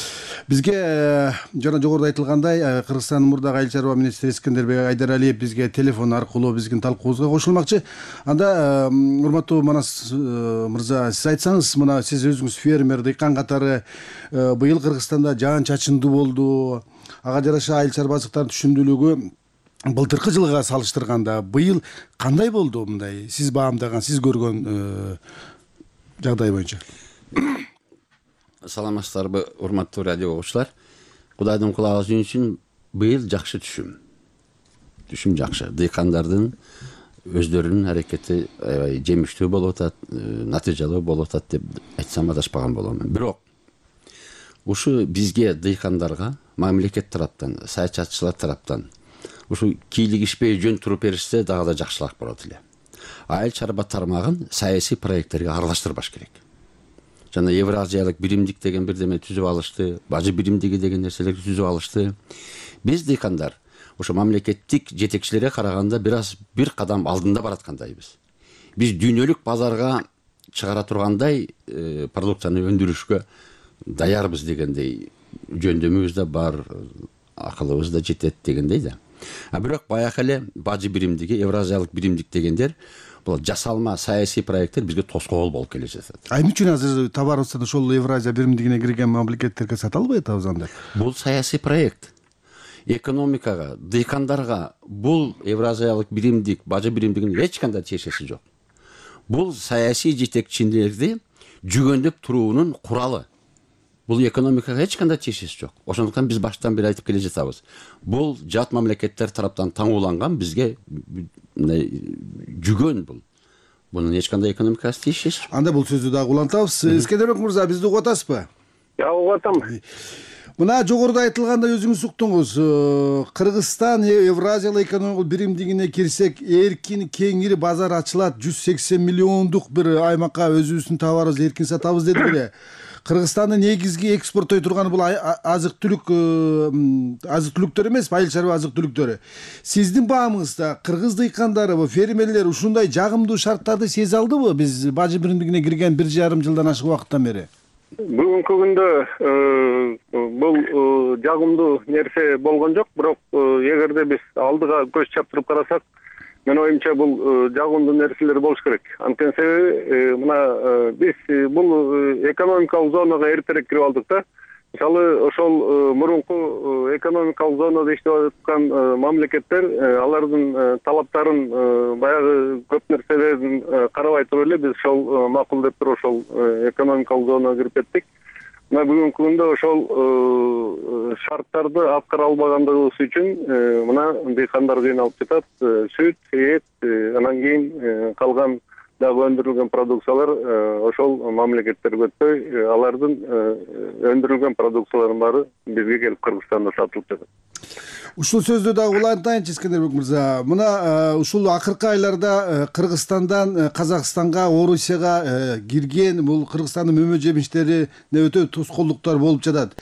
Бизге жана жогоруда айтылгандай Кыргызстандын мурдагы айыл чарба министри Эскендербек Айдаралиев бизге телефон аркылуу биздин талкуубузга кошулмакчы. Анда урматтуу Манас мырза, сиз айтсаңыз, мына сиз өзүңүз фермер, дыйкан катары быйыл Кыргызстанда жаан чачындуу болду. Ага жараша айыл чарбачылыктардын түшүндүүлүгү былтыркы жылга салыштырганда быйыл кандай болду? Мындай сиз баамдаган, сиз көргөн жагдай боюнча. Саламатсыздарбы, урматтуу радио угуучулар. Кудайдын кулагы үчүн быйыл жакшы түшүм. Түшүм жакшы. Дыйкандардын өздөрүнүн аракети аябай жемиштүү болуп атат, натыйжалуу болуп атат деп айтсам адашпаган болом. Бирок ушу бизге дыйкандарга мамлекет тараптан, саячатчылар тараптан ушу кийлигишпей жөн туруп беришсе дагы да жакшыраак болот эле. Айыл чарба тармагын саясий проекттерге аралаштырбаш керек. Жана Евразиялык биримдик деген бирдеме түзүп алышты, бажы биримдиги деген нерселерди түзүп алышты. Биз дыйкандар ошо мамлекеттик жетекчилерге караганда бир кадам алдында бараткандайбыз. Биз дүйнөлүк базарга чыгара тургандай продукцияны өндүрүшкө даярбыз дегендей жөндөмүбүз да бар, акылыбыз да жетет дегендей да. Бирок баягы эле бажы биримдиги, Евразиялык биримдик дегендер бул жасалма саясий проекттер бизге тоскоол болуп келе жатат. Эмне үчүн азыр товарыбызды ошол Евразия биримдигине кирген мамлекеттерге сата албай атабыз анда? Бул саясий проект. Экономикага, дыйкандарга бул Евразиялык биримдик, бажы биримдигинин эч кандай тиешеси жок. Бул саясий жетекчилерди жүгөндөп туруунун куралы. Бул экономикага эч кандай тиешеси жок. Ошондуктан биз баштан бери айтып келе жатабыз. Бул жат мамлекеттер тараптан таңууланган бизге жүгөн бул. Бунун эч кандай экономикасы тиешеси жок. Анда бул сөздү дагы улантабыз. Эскендербек мырза, бизди угуп атасызбы? Угуп атам. Мына жогоруда айтылгандай өзүңүз уктуңуз. Кыргызстан Евразиялык экономикалык биримдигине кирсек, эркин кеңири базар ачылат, 180 миллиондук бир аймакка өзүбүздүн товарыбызды эркин сатабыз деди эле. Кыргызстандын негизги экспорттой турганы бул азык-түлүктөр эмес, айыл чарба азык-түлүктөрү. Сиздин баамыңызда кыргыз дыйкандары, бу фермерлер ушундай жагымдуу шарттарды сезе алдыбы? Биз бажы биримдигине кирген 1,5 жылдан ашык убакыттан бери. Бүгүнкү күндө бул жагымдуу нерсе болгон жок, бирок эгерде биз алдыга көз чаптырып карасак, менин оюмча бул жагымдуу нерселер болуш керек. Анткени себеби мына биз бул экономикалык зонага эртерээк кирип алдык да. Мисалы, ошол мурунку экономикалык зонада иштеп аткан мамлекеттер алардын талаптарын баягы көп нерселерин карабай туруп эле биз ошол макул деп туруп ошол экономикалык зонага кирип кеттик. Мына бүгүнкү күндө ошол шарттарды аткара албагандыгыбыз үчүн мына дыйкандар кыйналып жатат. Сүт, эт, анан кийин калган дагы өндүрүлгөн продукциялар ошол мамлекеттерге өтпөй, алардын өндүрүлгөн продукцияларынын баары бизге келип Кыргызстанда сатылып жатат. Ушул сөздү дагы улантайынчы, Эскендербек мырза. Мына ушул акыркы айларда Кыргызстандан Казакстанга, Орусияга кирген бул Кыргызстандын мөмө жемиштерине өтө тоскоолдуктар болуп жатат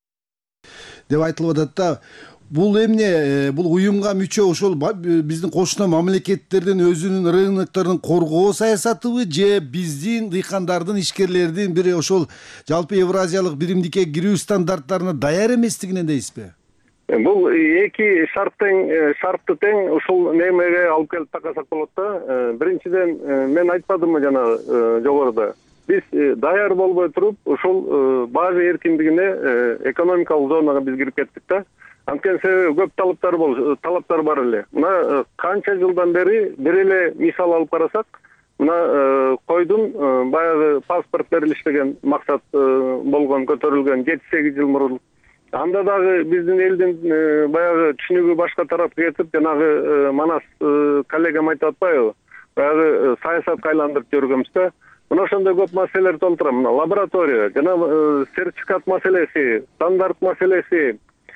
деп айтылып атат да. Бул эмне? Бул уюмга мүчө ошол биздин кошуна мамлекеттердин өзүнүн рынокторун коргоо саясатыбы, же биздин дыйкандардын, ишкерлердин бир ошол жалпы Евразиялык биримдикке кирүү стандарттарына даяр эместигинен дейсизби? Бул эки шартты тең ушул немеге алып келип такасак болот да. Биринчиден мен айтпадымбы жана жогоруда. Биз даяр болбой туруп ушул бажы эркиндигине экономикалык зонага биз кирип кеттик да. Анткени себеби көп талаптар бар эле. Мына канча жылдан бери бир эле мисал алып карасак, мына койдун баягы паспорт берилиш деген максат болгон, көтөрүлгөн 7-8 жыл мурун. Анда дагы биздин элдин баягы түшүнүгү башка тарапка кетип, жанагы Манас коллегам айтып атпайбы? Баягы саясатка айландырып жүргөнбүз да. Мына ошондой көп маселелер толтура. Мына лаборатория, жана сертификат маселеси, стандарт маселеси,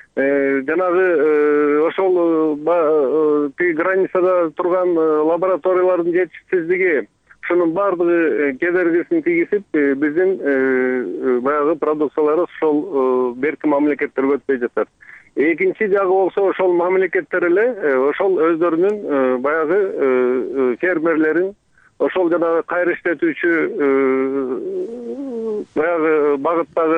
жанагы ошол границада турган лабораториялардын жетишсиздиги, ушунун баардыгы кедергисин тийгизип биздин баягы продукцияларыбыз ошол берки мамлекеттерге өтпөй жатат. Экинчи жагы болсо ошол мамлекеттер эле ошол өздөрүнүн баягы фермерлерин ошол жанагы кайыр иштетүүчү баягы багыттагы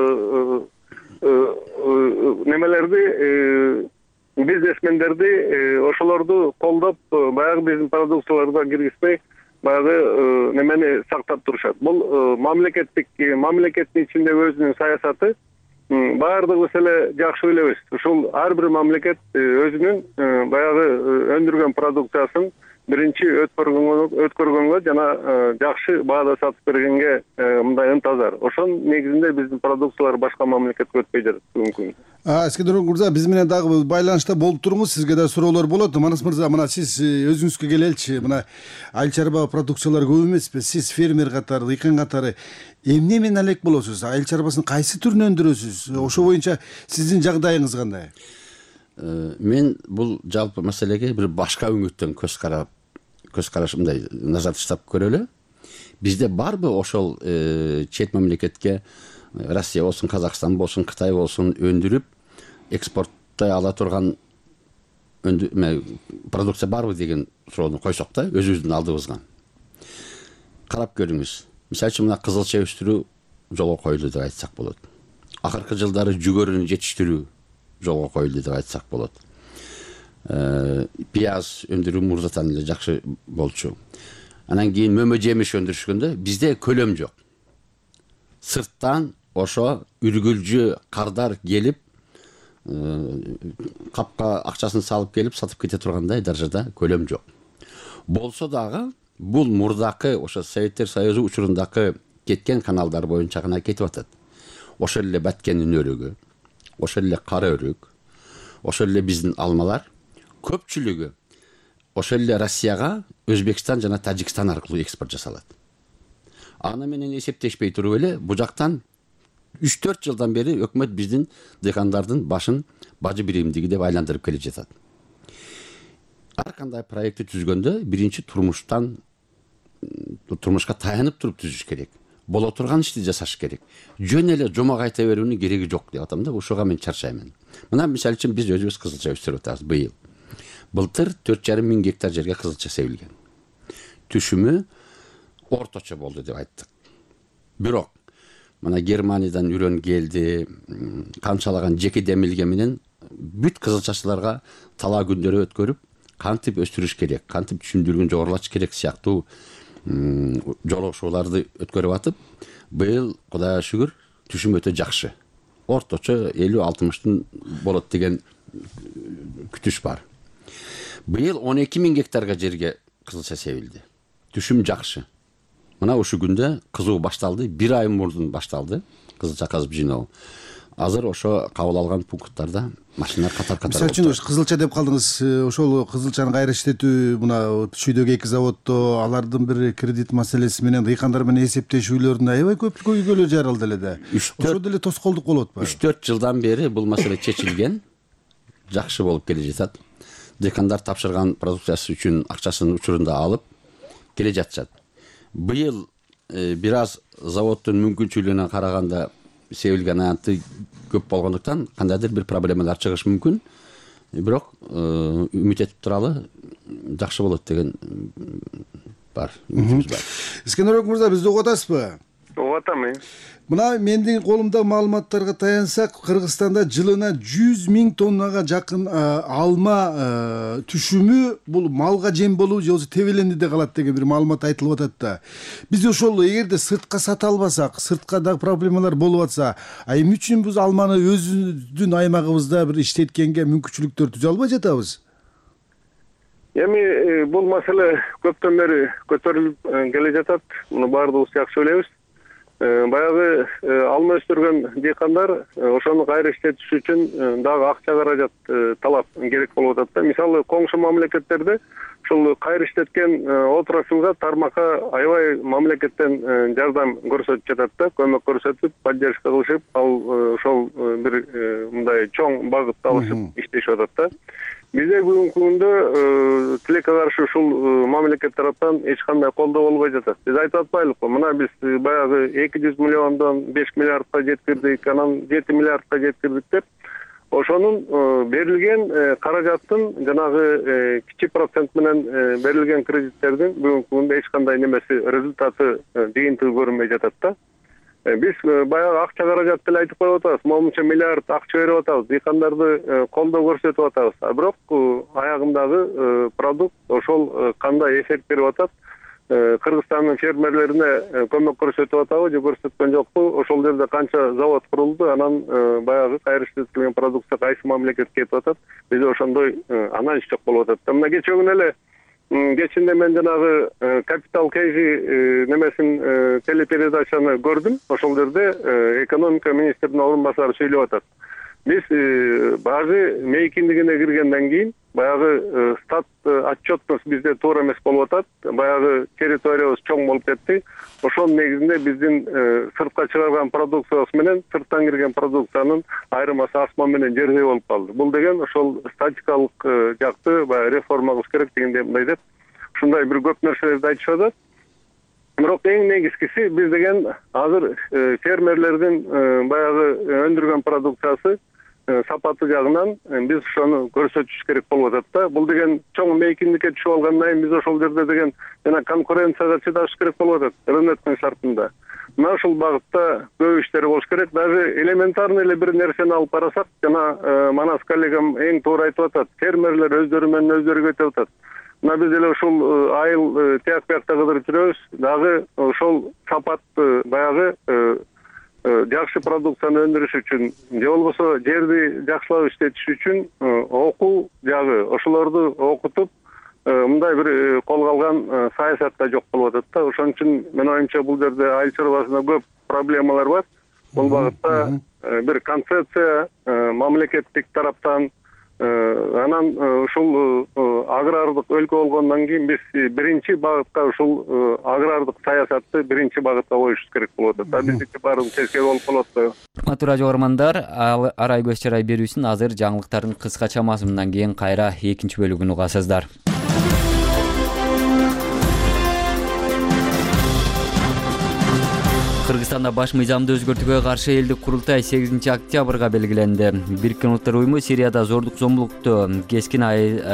немелерди бизнесмендерди ошолорду колдоп баягы биздин продукцияларга киргизбей баягы немени сактап турушат. Бул мамлекеттин ичиндеги өзүнүн саясаты. Баардыгыбыз эле жакшы билебиз. Ушул ар бир мамлекет өзүнүн баягы өндүргөн продукциясын биринчи өткөргөнгө жана жакшы баада сатып бергенге мындай ынтазар. Ошонун негизинде биздин продукциялар башка мамлекетке өтпөй жатат бүгүнкү күндө. Эскендер мырза, биз менен дагы байланышта болуп туруңуз. Сизге да суроолор болот. Манас мырза, мына сиз өзүңүзгө келеличи. Мына айыл чарба продукциялар көп эмеспи? Сиз фермер катары, дыйкан катары эмне менен алек болосуз? Айыл чарбасын кайсы түрүн өндүрөсүз? Ошо боюнча сиздин жагдайыңыз кандай? Мен бул жалпы маселеге бир башка үңүттөн көз карашымдай назар таштап көрөлү. Бизде барбы ошол чет мамлекетке Россия болсун, Казакстан болсун, Кытай болсун өндүрүп экспорттой ала турган продукция барбы деген суроону койсок да, өзүбүздүн алдыбызга. Карап көрүңүз. Мисалы үчүн мына кызылча өстүрүү жолго коюлду деп айтсак болот. Акыркы жылдары жүгөрүнү жетиштирүү жолго коюлду деп айтсак болот. Пияз өндүрүү мурдатан эле жакшы болчу. Анан кийин мөмө жемиш өндүрүшкөндө бизде көлөм жок. Сырттан ошо үргүлжү кардар келип, капка акчасын салып келип сатып кете тургандай даражада көлөм жок. Болсо дагы бул мурдакы ошо Советтер Союзу учурундагы кеткен каналдар боюнча гана кетип атат. Ошол эле Баткендин өрүгү, ошол эле кара өрүк, ошол эле биздин алмалар көпчүлүгү ошол эле Россияга, Өзбекстан жана Тажикстан аркылуу экспорт жасалат. Аны менен эсептешпей туруп эле бу жактан 3-4 жылдан бери өкмөт биздин дыйкандардын башын бажы биримдиги деп айландырып келе жатат. Ар кандай проектти түзгөндө биринчи турмушка таянып туруп түзүш керек. Боло турган ишти жасаш керек. Жөн эле жомок айта берүүнүн кереги жок деп атам да, ушуга мен чарчаймын. Мына мисалы үчүн биз өзүбүз кызылча өстүрүп атабыз быйыл. Былтыр 4,5 гектар жерге кызылча себилген. Түшүмү орточо болду деп айттык. Бирок мына Германиядан үрөн келди, канчалаган жеке демилге менен бүт кызылчачыларга талаа күндөрү өткөрүп, кантип өстүрүш керек, кантип түшүндүрүүнү жогорулатыш керек сыяктуу жолугушууларды өткөрүп атып, быйыл Кудайга шүгүр түшүм өтө жакшы. Орточо 50-60 болот деген күтүш бар. Быйыл 12,000 гектарга жерге кызылча себилди. Түшүм жакшы. Мына ушу күндө кызуу башталды, 1 ай мурдун башталды кызылча казып жыйноо. Азыр ошо кабыл алган пункттарда машиналар катар-катар. Мисалы үчүн кызылча деп калдыңыз. Ошол кызылчаны кайра иштетүү мына түшүйдөгү 2 заводдо алардын бир кредит маселеси менен дыйкандар менен эсептешүүлөрүнө аябай көп көйгөйлөр жаралды эле да. Ошо деле тоскоолдук болуп атпайбы? 3-4 жылдан бери бул маселе чечилген. Жакшы болуп келе жатат. Дыйкандар тапшырган продукциясы үчүн акчасын учурунда алып келе жатышат. Быйыл бир аз заводдун мүмкүнчүлүгүнө караганда себилген аянты көп болгондуктан кандайдыр бир проблемалар чыгышы мүмкүн. Бирок үмүт этип туралы жакшы болот деген бар. Эскендер мырза, бизди угуп атасызбы? Угуп атам. Мына менин колумда маалыматтарга таянсак, Кыргызстанда жылына 100,000 тоннага жакын алма түшүмү бул малга жем болуу же тебелендиде калат деген бир маалымат айтылып атат да. Биз ошол эгерде сыртка сата албасак, сыртка дагы проблемалар болуп атса, эмне үчүн биз алманы өзүбүздүн аймагыбызда бир иштеткенге мүмкүнчүлүктөр түзө албай жатабыз? Эми бул маселе көптөн бери көтөрүлүп келе жатат. Муну баардыгыбыз жакшы билебиз. Баягы алма өстүргөн дыйкандар ошону кайра иштетиш үчүн дагы акча каражат талап керек болуп атат да. Мисалы коңшу мамлекеттерде ушул кайра иштеткен отраслга тармакка аябай мамлекеттен жардам көрсөтүп жатат да, көмөк көрсөтүп, поддержка кылышып, ал ошол бир мындай чоң багытты алышып иштешип атат да. Бизде бүгүнкү күндө тилекке каршы ушул мамлекет тараптан эч кандай колдоо болбой жатат. Биз айтып атпайлыкпы? Мына биз баягы 200 миллиондон 5 миллиардка жеткирдик, анан 7 миллиардка жеткирдик деп ошонун берилген каражаттын жанагы кичи процент менен берилген кредиттердин бүгүнкү күндө эч кандай немеси результаты жыйынтыгы көрүнбөй жатат да. Биз баягы акча каражат деле айтып коюп атабыз, момунча миллиард акча берип атабыз, дыйкандарды колдоо көрсөтүп атабыз. Бирок аягындагы продукт ошол кандай эффект берип атат? Кыргызстандын фермерлерине көмөк көрсөтүп атабы же көрсөткөн жокпу? Ошол жерде канча завод курулду, анан баягы кайра иштетилген продукция кайсы мамлекетке кетип атат? Бизде ошондой анализ жок болуп атат. Мына кечээ эле кечинде мен жанагы капитал кейжи немесин телепередачаны көрдүм. Ошол жерде экономика министринин орун басары сүйлөп атат. Биз бажы мейкиндигине киргенден кийин баягы стат отчетность бизде туура эмес болуп атат. Баягы территориябыз чоң болуп кетти. Ошонун негизинде биздин сыртка чыгарган продукциябыз менен сырттан кирген продукциянын айырмасы асман менен жердей болуп калды. Бул деген ошол статикалык жакты баягы реформа кылыш керек дегендей мындай деп ушундай бир көп нерселерди айтышып атат. Бирок эң негизгиси биз деген азыр фермерлердин баягы өндүргөн продукциясы сапаты жагынан биз ошону көрсөтүш керек болуп атат да. Бул деген чоң мейкиндикке түшүп алгандан кийин биз ошол жерде деген жана конкуренцияга чыдаш керек болуп атат рыноктун шартында. Мына ушул багытта көп иштер болуш керек. Даже элементарный эле бир нерсени алып карасак, жана Манас коллегам эң туура айтып атат. Фермерлер өздөрү менен өздөрү кетип атат. Мына биз деле ушул айыл тияк биякта кыдырып жүрөбүз. Дагы ошол сапатты баягы жакшы продукцияны өндүрүш үчүн же болбосо жерди жакшылап иштетиш үчүн окуу жагы ошолорду окутуп мындай бир колго алган саясат да жок болуп атат да. Ошон үчүн менин оюмча бул жерде айыл чарбасында көп проблемалар бар. Бул багытта бир концепция мамлекеттик тараптан анан ушул агрардык өлкө болгондон кийин биз биринчи багытка ушул агрардык саясатты биринчи багытка коюшубуз керек болуп атат. Биздики баары тескери болуп калып атпайбы? Урматтуу радио көрөрмандар, арай көз чарай берүүсүн азыр жаңылыктардын кыскача мазмунунан кийин кайра экинчи бөлүгүн угасыздар. Кыргызстанда баш мыйзамды өзгөртүүгө каршы элдик курултай 8 октябрга белгиленди. Бириккен Улуттар уюму Сирияда зордук зомбулук кескин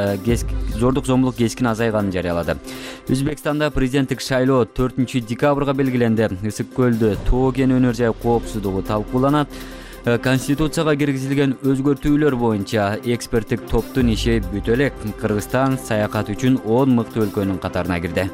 азайганын жарыялады. Өзбекстанда президенттик шайлоо 4 декабрга белгиленди. Ысык көлдө тоо кен өнөр жай коопсуздугу талкууланат. Конституцияга киргизилген өзгөртүүлөр боюнча эксперттик топтун иши бүтө элек. Кыргызстан саякат үчүн 10 мыкты өлкөнүн катарына кирди.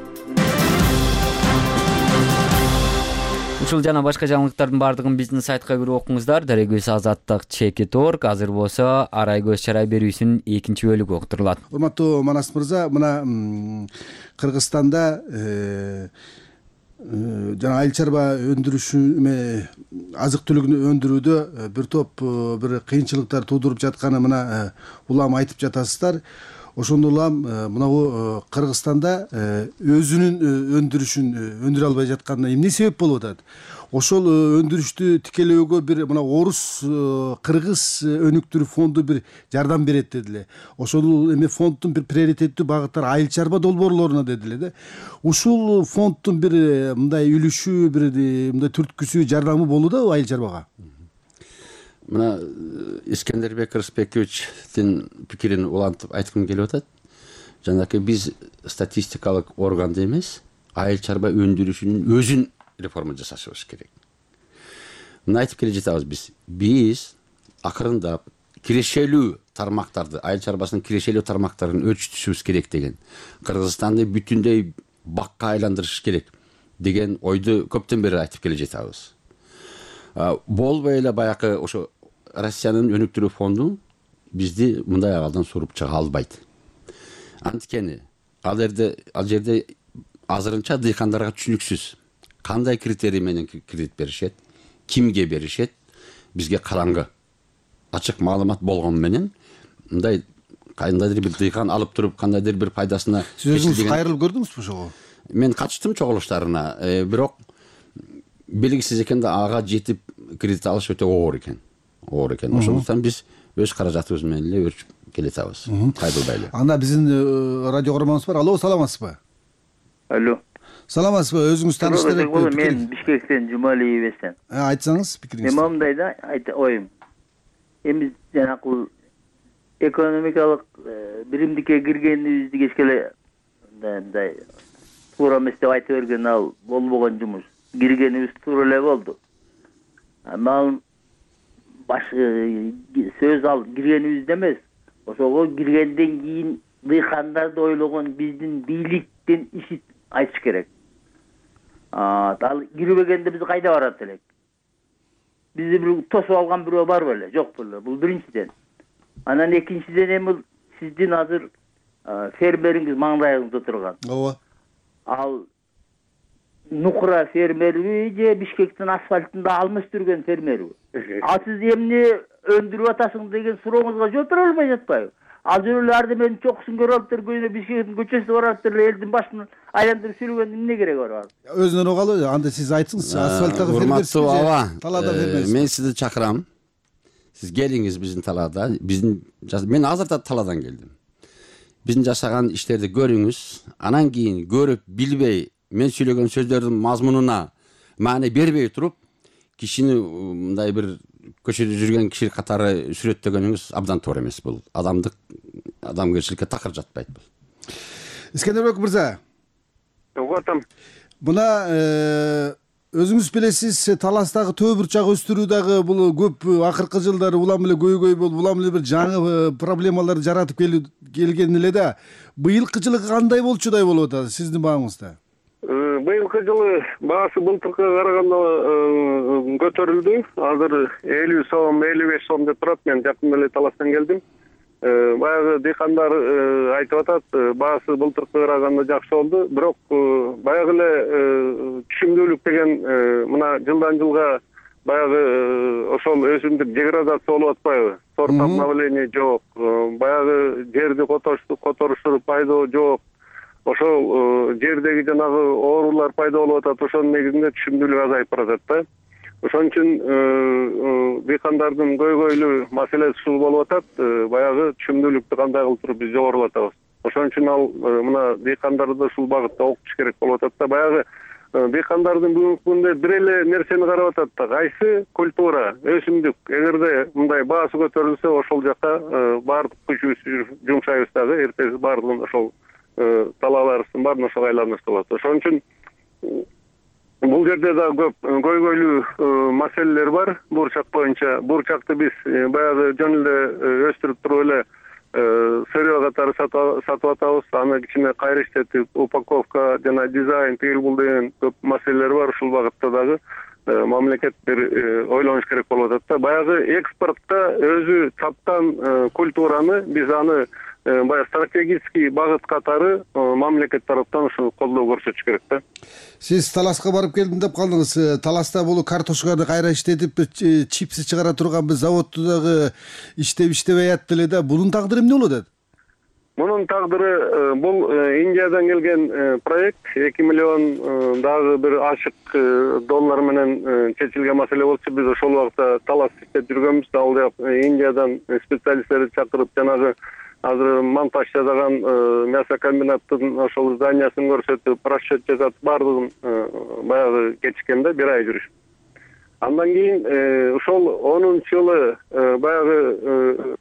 Ушул жана башка жаңылыктардын бардыгын биздин сайтка кирип окуңуздар. Дарегүз Азаттык.org. Азыр болсо арай көз чарай берүүсүнүн экинчи бөлүгү уктурулат. Урматтуу Манас мырза, мына Кыргызстанда жана айыл чарба өндүрүшү азык түлүгүн өндүрүүдө бир топ бир кыйынчылыктар туудуруп жатканы мына улам айтып жатасыздар. Ошондо улам мына Кыргызстанда өзүнүн өндүрүшүн өндүрө албай жатканына эмне себеп болуп атат? Ошол өндүрүштү тикелөөгө бир мына орус кыргыз өнүктүрүү фонду бир жардам берет дедиле. Ошол эме фонддун бир приоритеттүү багыттары айыл чарба долбоорлоруна дедиле да. Ушул фонддун бир мындай үлүшү, бир мындай түрткүсү, жардамы болууда айыл чарбага? Мына Искендербек Рысбековичтин пикирин улантып айткым келип атат. Жанакы биз статистикалык органды эмес, айыл чарба өндүрүшүнүн өзүн реформа жасашыбыз керек. Мына айтып келе жатабыз биз. Биз акырындап кирешелүү тармактарды, айыл чарбасынын кирешелүү тармактарын ölçүтүшүбүз керек деген. Кыргызстанды бүтүндөй бакка айландырыш керек деген ойду көптөн бери айтып келе жатабыз. Болбой эле баягы ошо Россиянын өнүктүрүү фонду бизди мындай абалдан суруп чыга албайт. Анткени ал жерде азырынча дыйкандарга түшүнүксүз кандай критерий менен кредит беришет, кимге беришет, бизге караңгы. Ачык маалымат болгону менен мындай кандайдыр бир дыйкан алып туруп кандайдыр бир пайдасына сиз өзүңүз кайрылып көрдүңүзбү ошого? Мен катыштым чогулуштарына, бирок белгисиз экен да ага жетип кредит алыш өтө оор экен. Ошондуктан биз өз каражатыбыз менен эле келетабыз. Кайдылбайлы. Анда биздин радио көрөрманыбыз бар. Алло, саламатсызбы? Алло. Саламатсызбы? Өзүңүз тааныштырып. Мен Бишкектен Жумалиевден. Айтсаңыз пикириңизди. Мен мындай да оюм. Эми жанакы экономикалык биримдикке киргенибизди кечкеле мындай туура эмес деп айтып берген ал болбогон жумуш. Киргенибиз туура эле болду. Ал сөз ал киргенибизде эмес. Ошого киргенден кийин дыйкандарды ойлогон биздин бийликтин иши айтыш керек. Ал кирбегенде биз кайда барат элек? Бизди бир тосуп алган бирөө бар беле? Жок беле? Бул биринчиден. Анан экинчиден эми сиздин азыр фермериңиз маңдайыңызда турган. Ооба. Ал Нукра фермериби же Бишкектин асфальтында алмаш жүргөн фермериби? Ал сиз эмне өндүрүп атасың деген сурооңузга жооп бере албай жатпайбы? Ал жүрүп эле арды менин чокусун көрүп алыптыр, көйнө Бишкектин көчөсү бар атыптыр, элдин башын айландырып жүргөндүн эмне кереги бар? Өзүнөн угалы, анда сиз айтсыңыз, асфальттагы фермерсизби? Талаада фермерсизби? Мен сизди чакырам. Сиз келиңиз биздин талаада. Мен азыр да талаадан келдим. Биздин жашаган иштерди көрүңүз, анан кийин көрүп билбей, мен сүйлөгөн сөздөрдүн мазмунуна маани бербей туруп, кишини мындай бир көчөдө жүргөн киши катары сүрөттөгөнүңүз абдан туура эмес. Бул адамгерчиликке такыр жатпайт бул. Искендербек мырза. Угатам. Мына өзүңүз билесиз, Таластагы төө бурчак өстүрүү дагы бул көп акыркы жылдары улам эле көйгөй болуп, улам эле бир жаңы проблемаларды жаратып келген эле да. Быйылкы жылы кандай болчудай болуп атат сиздин бааңызда? Быйылкы жылы баасы былтыркыга караганда көтөрүлдү. Азыр 50 сом, 55 сом деп турат. Мен жакында эле Таластан келдим. Баягы дыйкандар айтып атат, баасы былтыркыга караганда жакшы болду. Бирок баягы эле түшүмдүүлүк деген мына жылдан жылга баягы ошол өсүмдүк деградация болуп атпайбы? Сорт обновление жок. Баягы жерди которуштуруп пайдоо жок. Ошол жердеги жанагы оорулар пайда болуп атат. Ошонун негизинде түшүмдүүлүк азайып баратат да. Ошон үчүн дыйкандардын көйгөйлүү маселеси ушул болуп атат. Баягы түшүмдүүлүктү кандай кылып туруп биз жогорулатабыз. Ошон үчүн ал мына дыйкандарды ушул багытта окутуш керек болуп атат да. Баягы дыйкандардын бүгүнкү күндө бир эле нерсени карап атат да. Кайсы культура, өсүмдүк эгерде мындай баасы көтөрүлсө, ошол жакка баардык күчүбүздү жумшайбыз дагы. Эртеси баардыгын ошол талааларыбыздын баарын ошого айланышты болот. Ошон үчүн бул жерде да көп көйгөйлүү маселелер бар бурчак боюнча. Бурчакты биз баягы жөн эле өстүрүп туруп эле сырьё катары сатып атабыз. Аны кичине кайрыштетип, упаковка жана дизайн тигил бул деген көп маселелер бар. Ушул багытта дагы мамлекет бир ойлонуш керек болуп атат да. Баягы экспортто өзү саткан культураны биз аны баягы стратегический багыт катары мамлекет тараптан ушул колдоо көрсөтүш керек да. Сиз Таласка барып келдим деп калдыңыз. Таласта бул картошканы кайра иштетип чипсы чыгара турган бир заводду дагы иштебей атты эле да. Бунун тагдыры эмне болот атат? Мунун тагдыры бул Индиядан келген проект 2 миллион дагы бир ашык доллар менен чечилген маселе болчу. Биз ошол убакта Талас иштеп жүргөнбүз. Ал жак Индиядан специалисттерди чакырып жанагы азыр монтаж жасаган мясокомбинаттын ошол зданиясын көрсөтүп, расчет жасап, баардыгын баягы кетишкен да, 1 ай жүрүш. Андан кийин ошол 10-жылы баягы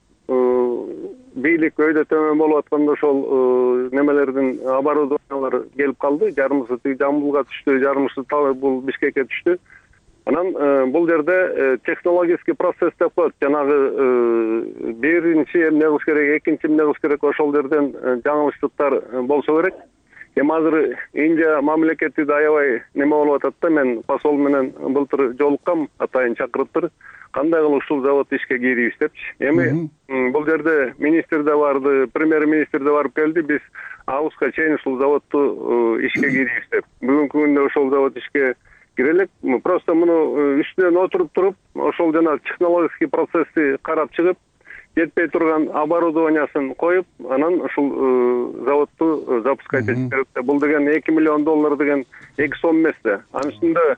бийлик өйдө төмөн болуп атканда ошол немелердин оборудованиялары келип калды. Жарымысы Жамбылга түштү, жарымысы бул Бишкекке түштү. Анан бул жерде технологический процесс деп коет. Жанагы биринчи эмне кылыш керек, экинчи эмне кылыш керек, ошол жерден жаңылыштыктар болсо керек. Эми азыр Индия мамлекети да аябай неме болуп атат да. Мен посол менен былтыр жолуккам, атайын чакырыптыр. Кандай кылып ушул завод ишке кирийбиз депчи. Эми бул жерде министр да барды, премьер-министр да барып келди. Биз августка чейин ушул заводду ишке кирийбиз деп. Бүгүнкү күндө ошол завод ишке кирелек. Просто муну үстүнөн отуруп туруп, ошол жана технологический процессти карап чыгып, жетпей турган оборудованиясын коюп, анан ушул заводду запускать этиш керек. Бул деген 2 миллион доллар деген 2 сом эмес да. Анын үстүндө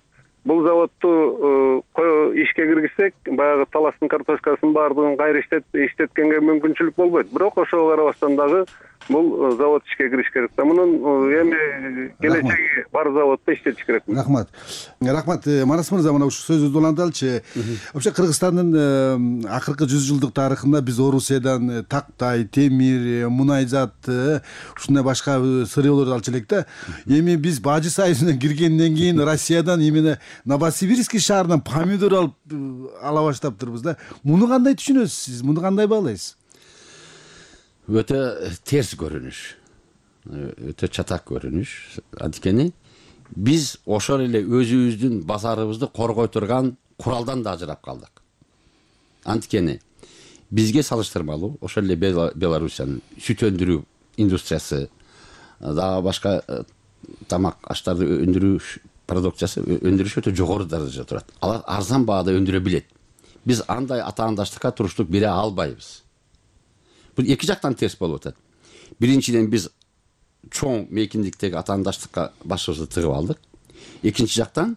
бул заводду ишке киргизсек, баягы таластын картошкасын баардыгын кайра иштеткенге мүмкүнчүлүк болбойт. Бирок ошого карабастан дагы бул завод ишке кириш керек да. Мунун эми келечеги бар заводдо иштетиш керек. Рахмат. Рахмат, Манас мырза, мына ушу сөзүңүздү уланталычы. Вообще Кыргызстандын акыркы 100 жылдык тарыхында биз Орусиядан тактай, темир, мунайзат, ушундай башка сырьелорду алчу элек да. Эми биз Бажы Союзуна киргенден кийин Россиядан именно Новосибирский шаарынан помидор ала баштаптырбыз да. Муну кандай түшүнөсүз сиз? Муну кандай баалайсыз? Өтө терс көрүнүш, өтө чатак көрүнүш. Анткени биз ошол эле өзүбүздүн базарыбызды коргой турган куралдан да ажырап калдык. Анткени бизге салыштырмалуу ошол эле Белоруссиянын сүт өндүрүү индустриясы, дагы башка тамак аштарды өндүрүү продукциясы өндүрүш өтө жогору даражада турат. Алар арзан баада өндүрө билет. Биз андай атаандаштыкка туруштук бере албайбыз. Бул эки жактан терс болуп атат. Биринчиден биз чоң мейкиндиктеги атаандаштыкка башыбызды тыгып алдык. Экинчи жактан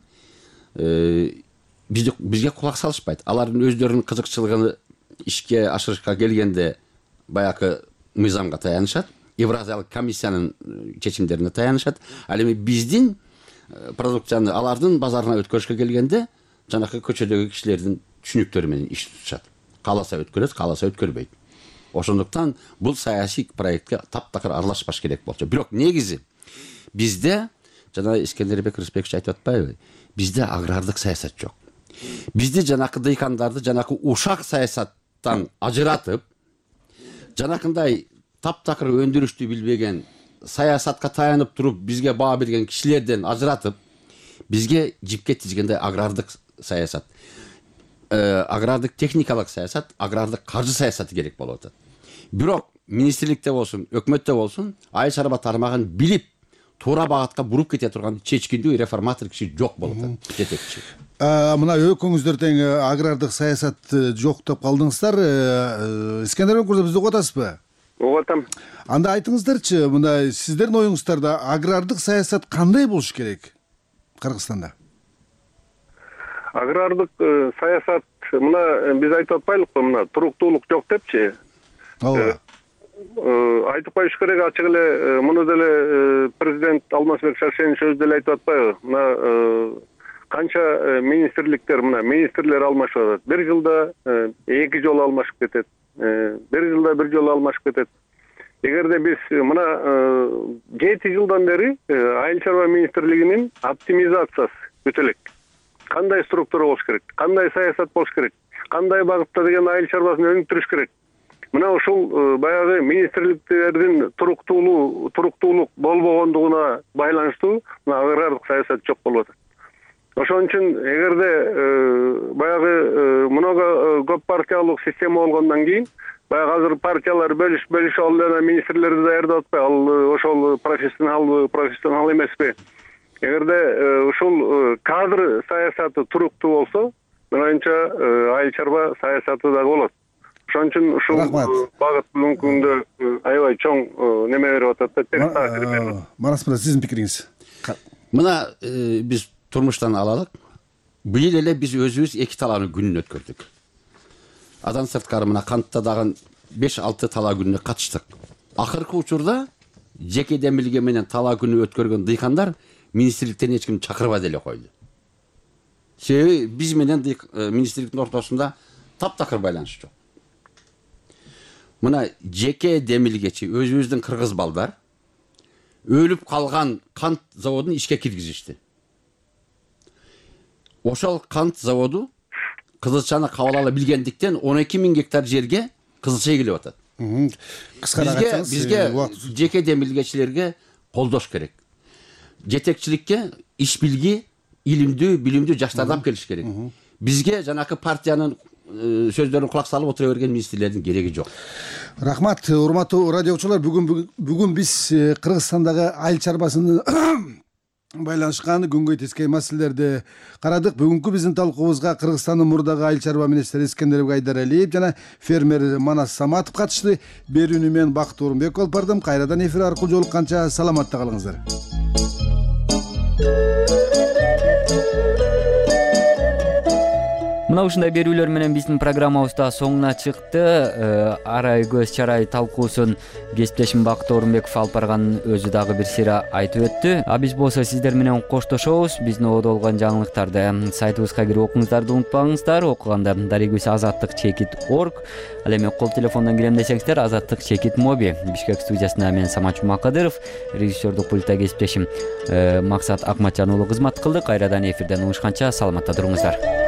бизге кулак салышпайт. Алардын өздөрүнүн кызыкчылыгын ишке ашырышка келгенде баягы мыйзамга таянышат, Евразиялык комиссиянын чечимдерине таянышат. Ал эми биздин продукцияны алардын базарына өткөрүшкө келгенде жанакы көчөдөгү кишилердин түшүнүктөрү менен иш тутушат. Кааласа өткөрөт, кааласа өткөрбөйт. Ошондуктан бул саясий проектке таптакыр аралашпаш керек болчу. Бирок негизи бизде, жана Искендербек Рысбекович айтып атпайбы, бизде агрардык саясат жок. Бизди жанакы дыйкандарды жанакы ушак саясаттан ажыратып, жанакындай таптакыр өндүрүштү билбеген, саясатка таянып туруп бизге баа берген кишилерден ажыратып, бизге жипке тизгенде агрардык саясат, агрардык техникалык саясат, агрардык каржы саясаты керек болуп атат. Бирок министрликте болсун, өкмөттө болсун, айыл чарба тармагын билип, туура багатка буруп кете турган чечкиндүү реформатор киши жок болуп атат, жетекчи. Мына өкөңүздөр тең агрардык саясат жок деп калдыңыздар. Искендербек мырза, бизди угуп атасызбы? Угуп атам. Анда айтыңыздарчы, мына сиздердин оюңуздарда агрардык саясат кандай болуш керек Кыргызстанда? Агрардык саясат, мына биз айтып атпайлыкпы, мына туруктуулук жок депчи. Ооба. Айтып коюш керек, ачык эле муну деле президент Алмазбек Шаршенич өзү деле айтып атпайбы? Мына канча министрликтер, мына министрлер алмашып атат. Бир жылда 2 жолу алмашып кетет. Бир жылда 1 жолу алмашып кетет. Эгерде биз мына 7 жылдан бери айыл чарба министрлигинин оптимизациясы өтө элек. Кандай структура болуш керек? Кандай саясат болуш керек? Кандай багытта деген айыл чарбасын өнүктүрүш керек? Мына ушул баягы министрликтердин туруктуулук болбогондугуна байланыштуу мына агрардык саясат жок болуп атат. Ошон үчүн эгерде баягы много көп партиялык система болгондон кийин, баягы азыр партиялар бөлүшүп алып эле министрлерди даярдап атпайбы? Ал ошол профессионал эмеспи? Эгерде ушул кадр саясаты туруктуу болсо, менимче айыл чарба саясаты дагы болот. Ошон үчүн ушул багыт бүгүнкү күндө аябай чоң неме берип атат да. Манас мырза, сиздин пикириңиз? Мына биз турмуштан алалык. Быйыл эле биз өзүбүз 2 талааны күнүн өткөрдүк. Адан сырткары мына кантта дагы 5-6 талаа күнүнө катыштык. Акыркы учурда жеке демилге менен талаа күнү өткөргөн дыйкандар министрликтен эч ким чакырбай деле койду. Себеби биз менен министрликтин ортосунда таптакыр байланыш жок. Мына жеке демилгечи өзүбүздүн кыргыз балдар өлүп калган кант заводун ишке киргизишти. Ошол кант заводу кызылчаны кабыл ала билгендиктен 12.000 гектар жерге кызылча эгилип атат. Бизге жеке демилгечилерге колдош керек. Жетекчиликке иш билги, илимдүү, билимдүү жаштарды алып келиш керек. Бизге жанакы партиянын сөздөрүн кулак салып отура берген министрлердин кереги жок. Рахмат, урматтуу радиочулар. Бүгүн биз Кыргызстандагы айыл чарбасынын байланышкан күнгөй тескей маселелерди карадык. Бүгүнкү биздин талкуубузга Кыргызстандын мурдагы айыл чарба министри Искендербек Айдаралиев жана фермер Манас Саматов катышты. Берүүнү мен Бакыт Орунбеков алып бардым. Кайрадан эфир аркылуу жолукканча саламатта калыңыздар. мына ушундай берүүлөр менен биздин программабыз да соңуна чыкты. Арай көз чарай талкуусун кесиптешим Бакыт Орунбеков алып барган өзү дагы бир сыйра айтып өттү. А биз болсо сиздер менен коштошобуз. Биздин ободо болгон жаңылыктарды сайтыбызга кирип окуңуздарды унутпаңыздар. Окуганда дарегибиз azattik.org. Ал эми кол телефондон кирем десеңиздер azattik.mobi. Бишкек студиясында мен Самат Жумакадыров, режиссердук пультта кесиптешим Максат Акматжан уулу кызмат кылды. Кайрадан эфирден угушканча саламатта туруңуздар.